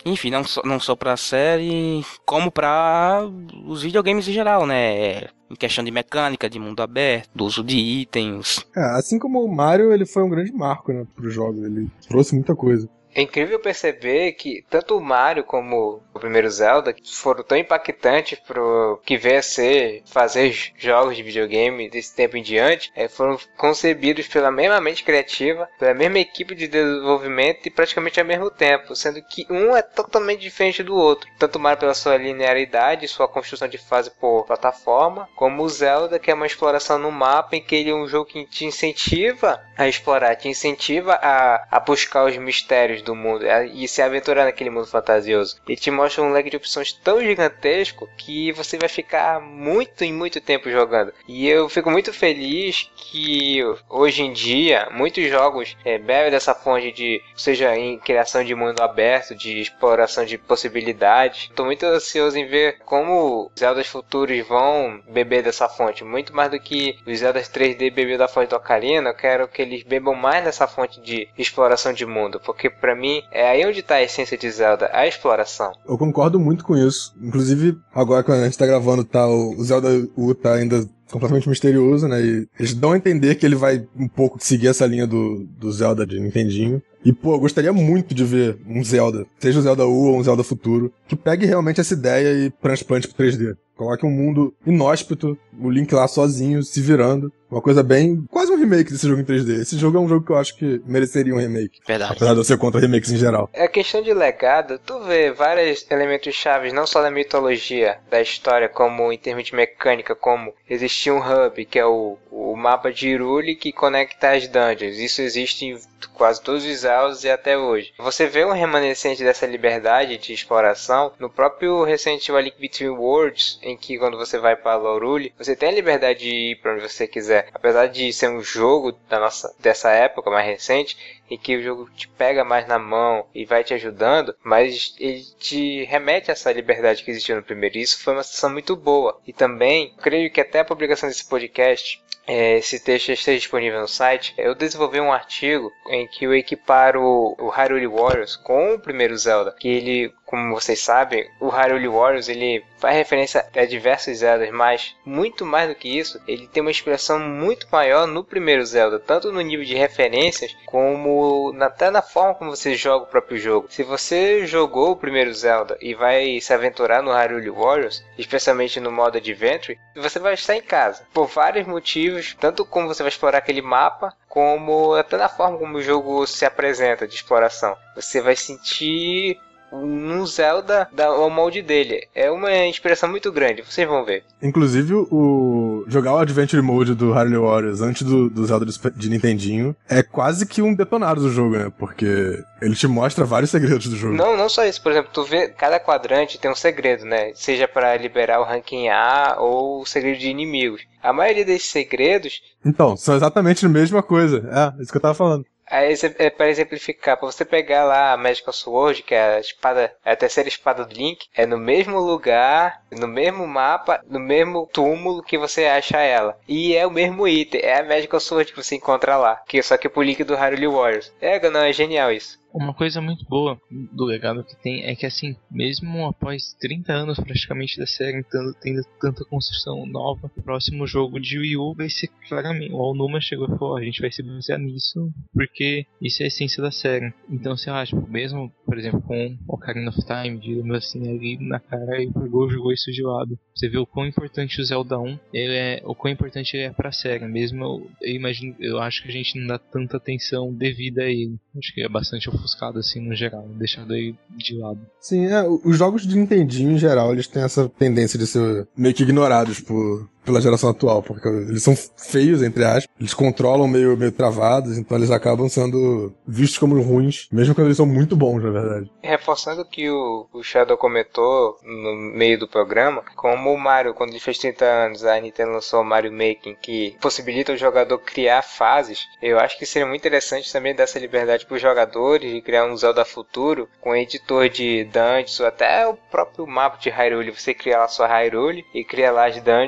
Enfim, não só pra série, como pra os videogames em geral, né? Em questão de mecânica, de mundo aberto, do uso de itens. Assim como o Mario, ele foi um grande marco, né, pros jogos. Ele trouxe muita coisa. É incrível perceber que tanto o Mario como o primeiro Zelda foram tão impactantes pro que veio a ser fazer jogos de videogame desse tempo em diante, foram concebidos pela mesma mente criativa, pela mesma equipe de desenvolvimento e praticamente ao mesmo tempo, sendo que um é totalmente diferente do outro. Tanto o Mario pela sua linearidade, sua construção de fase por plataforma, como o Zelda, que é uma exploração no mapa em que ele é um jogo que te incentiva a explorar, te incentiva a buscar os mistérios do mundo e se aventurar naquele mundo fantasioso. Ele te mostra um leque de opções tão gigantesco que você vai ficar muito tempo jogando. E eu fico muito feliz que hoje em dia muitos jogos bebem dessa fonte de, seja em criação de mundo aberto, de exploração de possibilidades. Estou muito ansioso em ver como os Zeldas futuros vão beber dessa fonte, muito mais do que os Zeldas 3D bebeu da fonte do Ocarina. Eu quero que eles bebam mais dessa fonte de exploração de mundo, porque pra mim é aí onde tá a essência de Zelda, a exploração. Eu concordo muito com isso. Inclusive, agora que a gente tá gravando, tá, o Zelda U tá ainda completamente misterioso, né? E eles dão a entender que ele vai um pouco seguir essa linha do Zelda de Nintendinho. E, pô, eu gostaria muito de ver um Zelda, seja o Zelda U ou um Zelda futuro, que pegue realmente essa ideia e transplante pro 3D. Coloque um mundo inóspito, o Link lá sozinho, se virando. Uma coisa bem... quase um remake desse jogo em 3D. Esse jogo é um jogo que eu acho que mereceria um remake. Verdade. Apesar de eu ser contra remakes em geral. É questão de legado, tu vê vários elementos chaves, não só da mitologia, da história, como em termos de mecânica, como existia um hub, que é o mapa de Hyrule, que conecta as dungeons. Isso existe em quase todos os Zeldas e até hoje. Você vê um remanescente dessa liberdade de exploração no próprio recente A Link Between Worlds, em que quando você vai para Lorule, você tem a liberdade de ir para onde você quiser. Apesar de ser um jogo dessa época mais recente, em que o jogo te pega mais na mão e vai te ajudando, mas ele te remete a essa liberdade que existiu no primeiro. Isso foi uma sensação muito boa. E também, creio que até a publicação desse podcast, esse texto esteja disponível no site, eu desenvolvi um artigo em que eu equiparo o Hyrule Warriors com o primeiro Zelda, que ele, como vocês sabem, o Hyrule Warriors ele faz referência a diversos Zeldas, mas muito mais do que isso, ele tem uma inspiração muito maior no primeiro Zelda, tanto no nível de referências, como até na forma como você joga o próprio jogo. Se você jogou o primeiro Zelda e vai se aventurar no Hyrule Warriors, especialmente no modo Adventure, você vai estar em casa, por vários motivos, tanto como você vai explorar aquele mapa, como até na forma como o jogo se apresenta de exploração. Você vai sentir um Zelda ao molde dele. É uma inspiração muito grande, vocês vão ver. Inclusive, jogar o Adventure Mode do Hyrule Warriors antes do Zelda de Nintendinho é quase que um detonado do jogo, né? Porque ele te mostra vários segredos do jogo. Não só isso. Por exemplo, tu vê cada quadrante tem um segredo, né? Seja para liberar o ranking A ou o segredo de inimigos. A maioria desses segredos... Então, são exatamente a mesma coisa. É, isso que eu tava falando. Aí, para exemplificar, para você pegar lá a Magical Sword, que é a terceira espada do Link, é no mesmo lugar, no mesmo mapa, no mesmo túmulo que você acha ela. E é o mesmo item, é a Magical Sword que você encontra lá, só que pro Link do Hyrule Warriors. Não, é genial isso. Uma coisa muito boa do legado que tem é que, assim, mesmo após 30 anos praticamente da série, tendo tanta construção nova, o próximo jogo de Wii U vai ser claramente... O Aonuma chegou e falou, a gente vai se basear nisso porque isso é a essência da série. Então, sei lá, tipo, mesmo, por exemplo, com Ocarina of Time, digamos assim, ali na cara, e jogou isso de lado. Você vê o quão importante o Zelda 1, o quão importante ele é pra série. Mesmo, eu acho que a gente não dá tanta atenção devida a ele. Acho que é bastante ofuscado assim no geral, deixado aí de lado. Sim, os jogos de Nintendinho em geral, eles têm essa tendência de ser meio que ignorados pela geração atual, porque eles são feios, entre aspas, eles controlam meio travados, então eles acabam sendo vistos como ruins, mesmo quando eles são muito bons, na verdade. Reforçando o que o Shadow comentou no meio do programa, como o Mario, quando ele fez 30 anos, a Nintendo lançou o Mario Making, que possibilita o jogador criar fases, eu acho que seria muito interessante também dar essa liberdade para os jogadores de criar um Zelda futuro, com editor de dungeons, ou até o próprio mapa de Hyrule, você cria lá sua Hyrule e cria lá as dungeons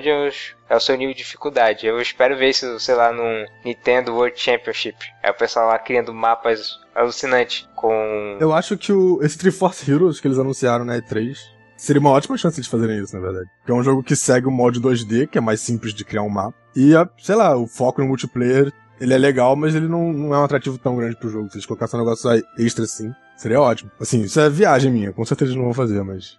baixo. É o seu nível de dificuldade. Eu espero ver isso, sei lá, num Nintendo World Championship. É o pessoal lá criando mapas alucinantes com... Eu acho que esse Triforce Heroes que eles anunciaram na E3 seria uma ótima chance de fazerem isso, na verdade. Porque é um jogo que segue o mod 2D, que é mais simples de criar um mapa. E, sei lá, o foco no multiplayer, ele é legal, mas ele não é um atrativo tão grande pro jogo. Se eles colocassem um negócio extra assim, seria ótimo. Assim, isso é viagem minha, com certeza eles não vão fazer, mas...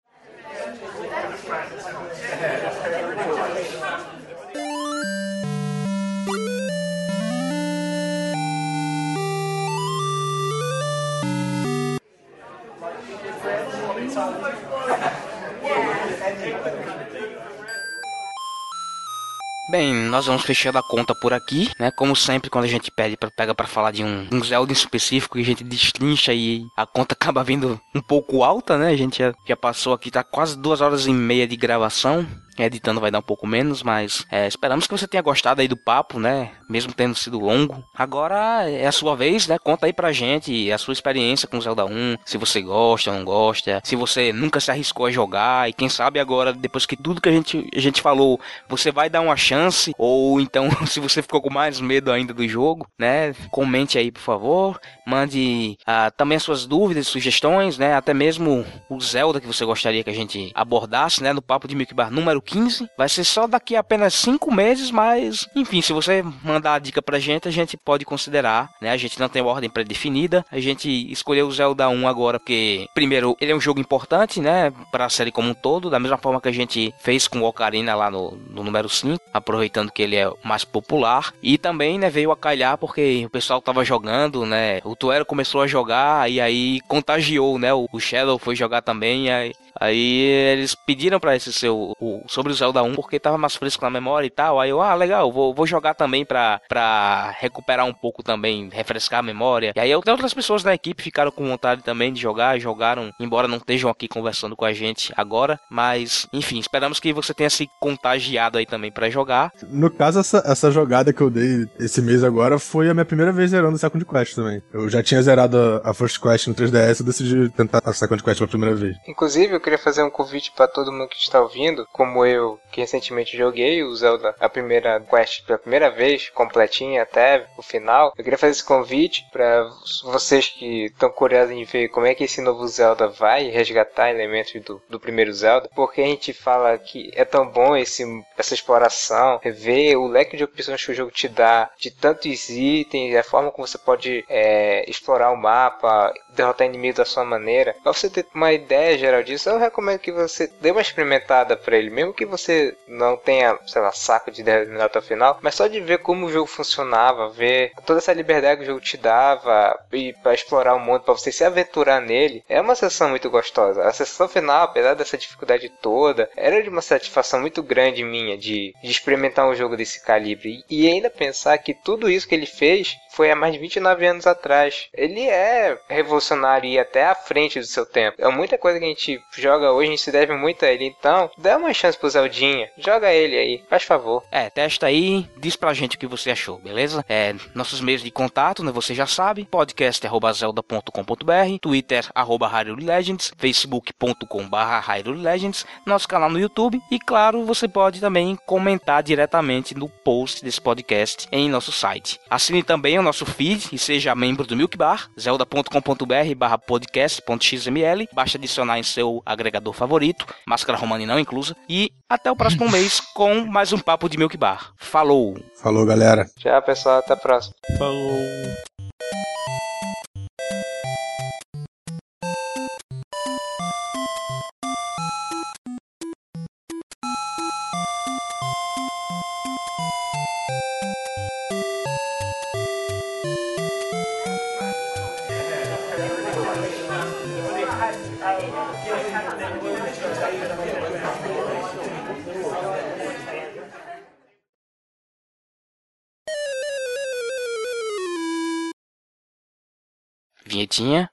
Bem, nós vamos fechando a conta por aqui, né? Como sempre, quando a gente pega pra falar de um Zelda em específico e a gente destrincha e a conta acaba vindo um pouco alta, né? A gente já passou aqui, tá quase 2 horas e meia de gravação. Editando vai dar um pouco menos, mas esperamos que você tenha gostado aí do papo, né? Mesmo tendo sido longo. Agora é a sua vez, né? Conta aí pra gente a sua experiência com Zelda 1, se você gosta ou não gosta, se você nunca se arriscou a jogar e quem sabe agora, depois que tudo que a gente falou, você vai dar uma chance ou então se você ficou com mais medo ainda do jogo, né? Comente aí, por favor. Mande também as suas dúvidas, sugestões, né? Até mesmo o Zelda que você gostaria que a gente abordasse, né? No Papo de Milk Bar número 15. Vai ser só daqui a apenas 5 meses, mas enfim, se você mandar a dica pra gente, a gente pode considerar, né? A gente não tem ordem pré-definida. A gente escolheu o Zelda 1 agora porque, primeiro, ele é um jogo importante, né? Pra série como um todo, da mesma forma que a gente fez com o Ocarina lá no número 5, aproveitando que ele é mais popular. E também, né, veio a calhar porque o pessoal tava jogando, né? O Tuero começou a jogar e aí contagiou, né? O Shadow foi jogar também, aí eles pediram pra esse sobre o Zelda 1 porque tava mais fresco na memória e tal. Aí eu, legal, vou jogar também pra recuperar um pouco também, refrescar a memória. E aí outras pessoas da equipe ficaram com vontade também de jogaram, embora não estejam aqui conversando com a gente agora. Mas, enfim, esperamos que você tenha se contagiado aí também pra jogar. No caso, essa jogada que eu dei esse mês agora foi a minha primeira vez zerando o Second Quest também. Eu já tinha zerado a First Quest no 3DS e decidi tentar a Second Quest pela primeira vez. Inclusive, eu queria fazer um convite para todo mundo que está ouvindo, como eu, que recentemente joguei o Zelda, a primeira quest pela primeira vez, completinha até o final. Eu queria fazer esse convite para vocês que estão curiosos em ver como é que esse novo Zelda vai resgatar elementos do primeiro Zelda, porque a gente fala que é tão bom essa exploração, ver o leque de opções que o jogo te dá, de tantos itens, a forma como você pode explorar o mapa, derrotar inimigos da sua maneira. Para você ter uma ideia geral disso, eu recomendo que você dê uma experimentada para ele, mesmo que você não tenha, sei lá, saco de terminar até o final, mas só de ver como o jogo funcionava, ver toda essa liberdade que o jogo te dava e para explorar o mundo, para você se aventurar nele, é uma sensação muito gostosa. A sensação final, apesar dessa dificuldade toda, era de uma satisfação muito grande minha de experimentar um jogo desse calibre e ainda pensar que tudo isso que ele fez foi há mais de 29 anos atrás. Ele é revolucionário e até à frente do seu tempo. É muita coisa que a gente joga hoje, a gente se deve muito a ele. Então, dá uma chance pro Zeldinha. Joga ele aí, faz favor. Testa aí, diz pra gente o que você achou, beleza? Nossos meios de contato, né, você já sabe, podcast@zelda.com.br, Twitter @HyruleLegends, facebook.com/HyruleLegends, nosso canal no YouTube e, claro, você pode também comentar diretamente no post desse podcast em nosso site. Assine também o nosso feed e seja membro do Milk Bar, zelda.com.br/podcast.xml, basta adicionar em seu agregador favorito, Máscara Romana não inclusa, e até o próximo mês com mais um Papo de Milk Bar. Falou! Falou, galera! Tchau, pessoal, até a próxima. Falou! Vinhetinha.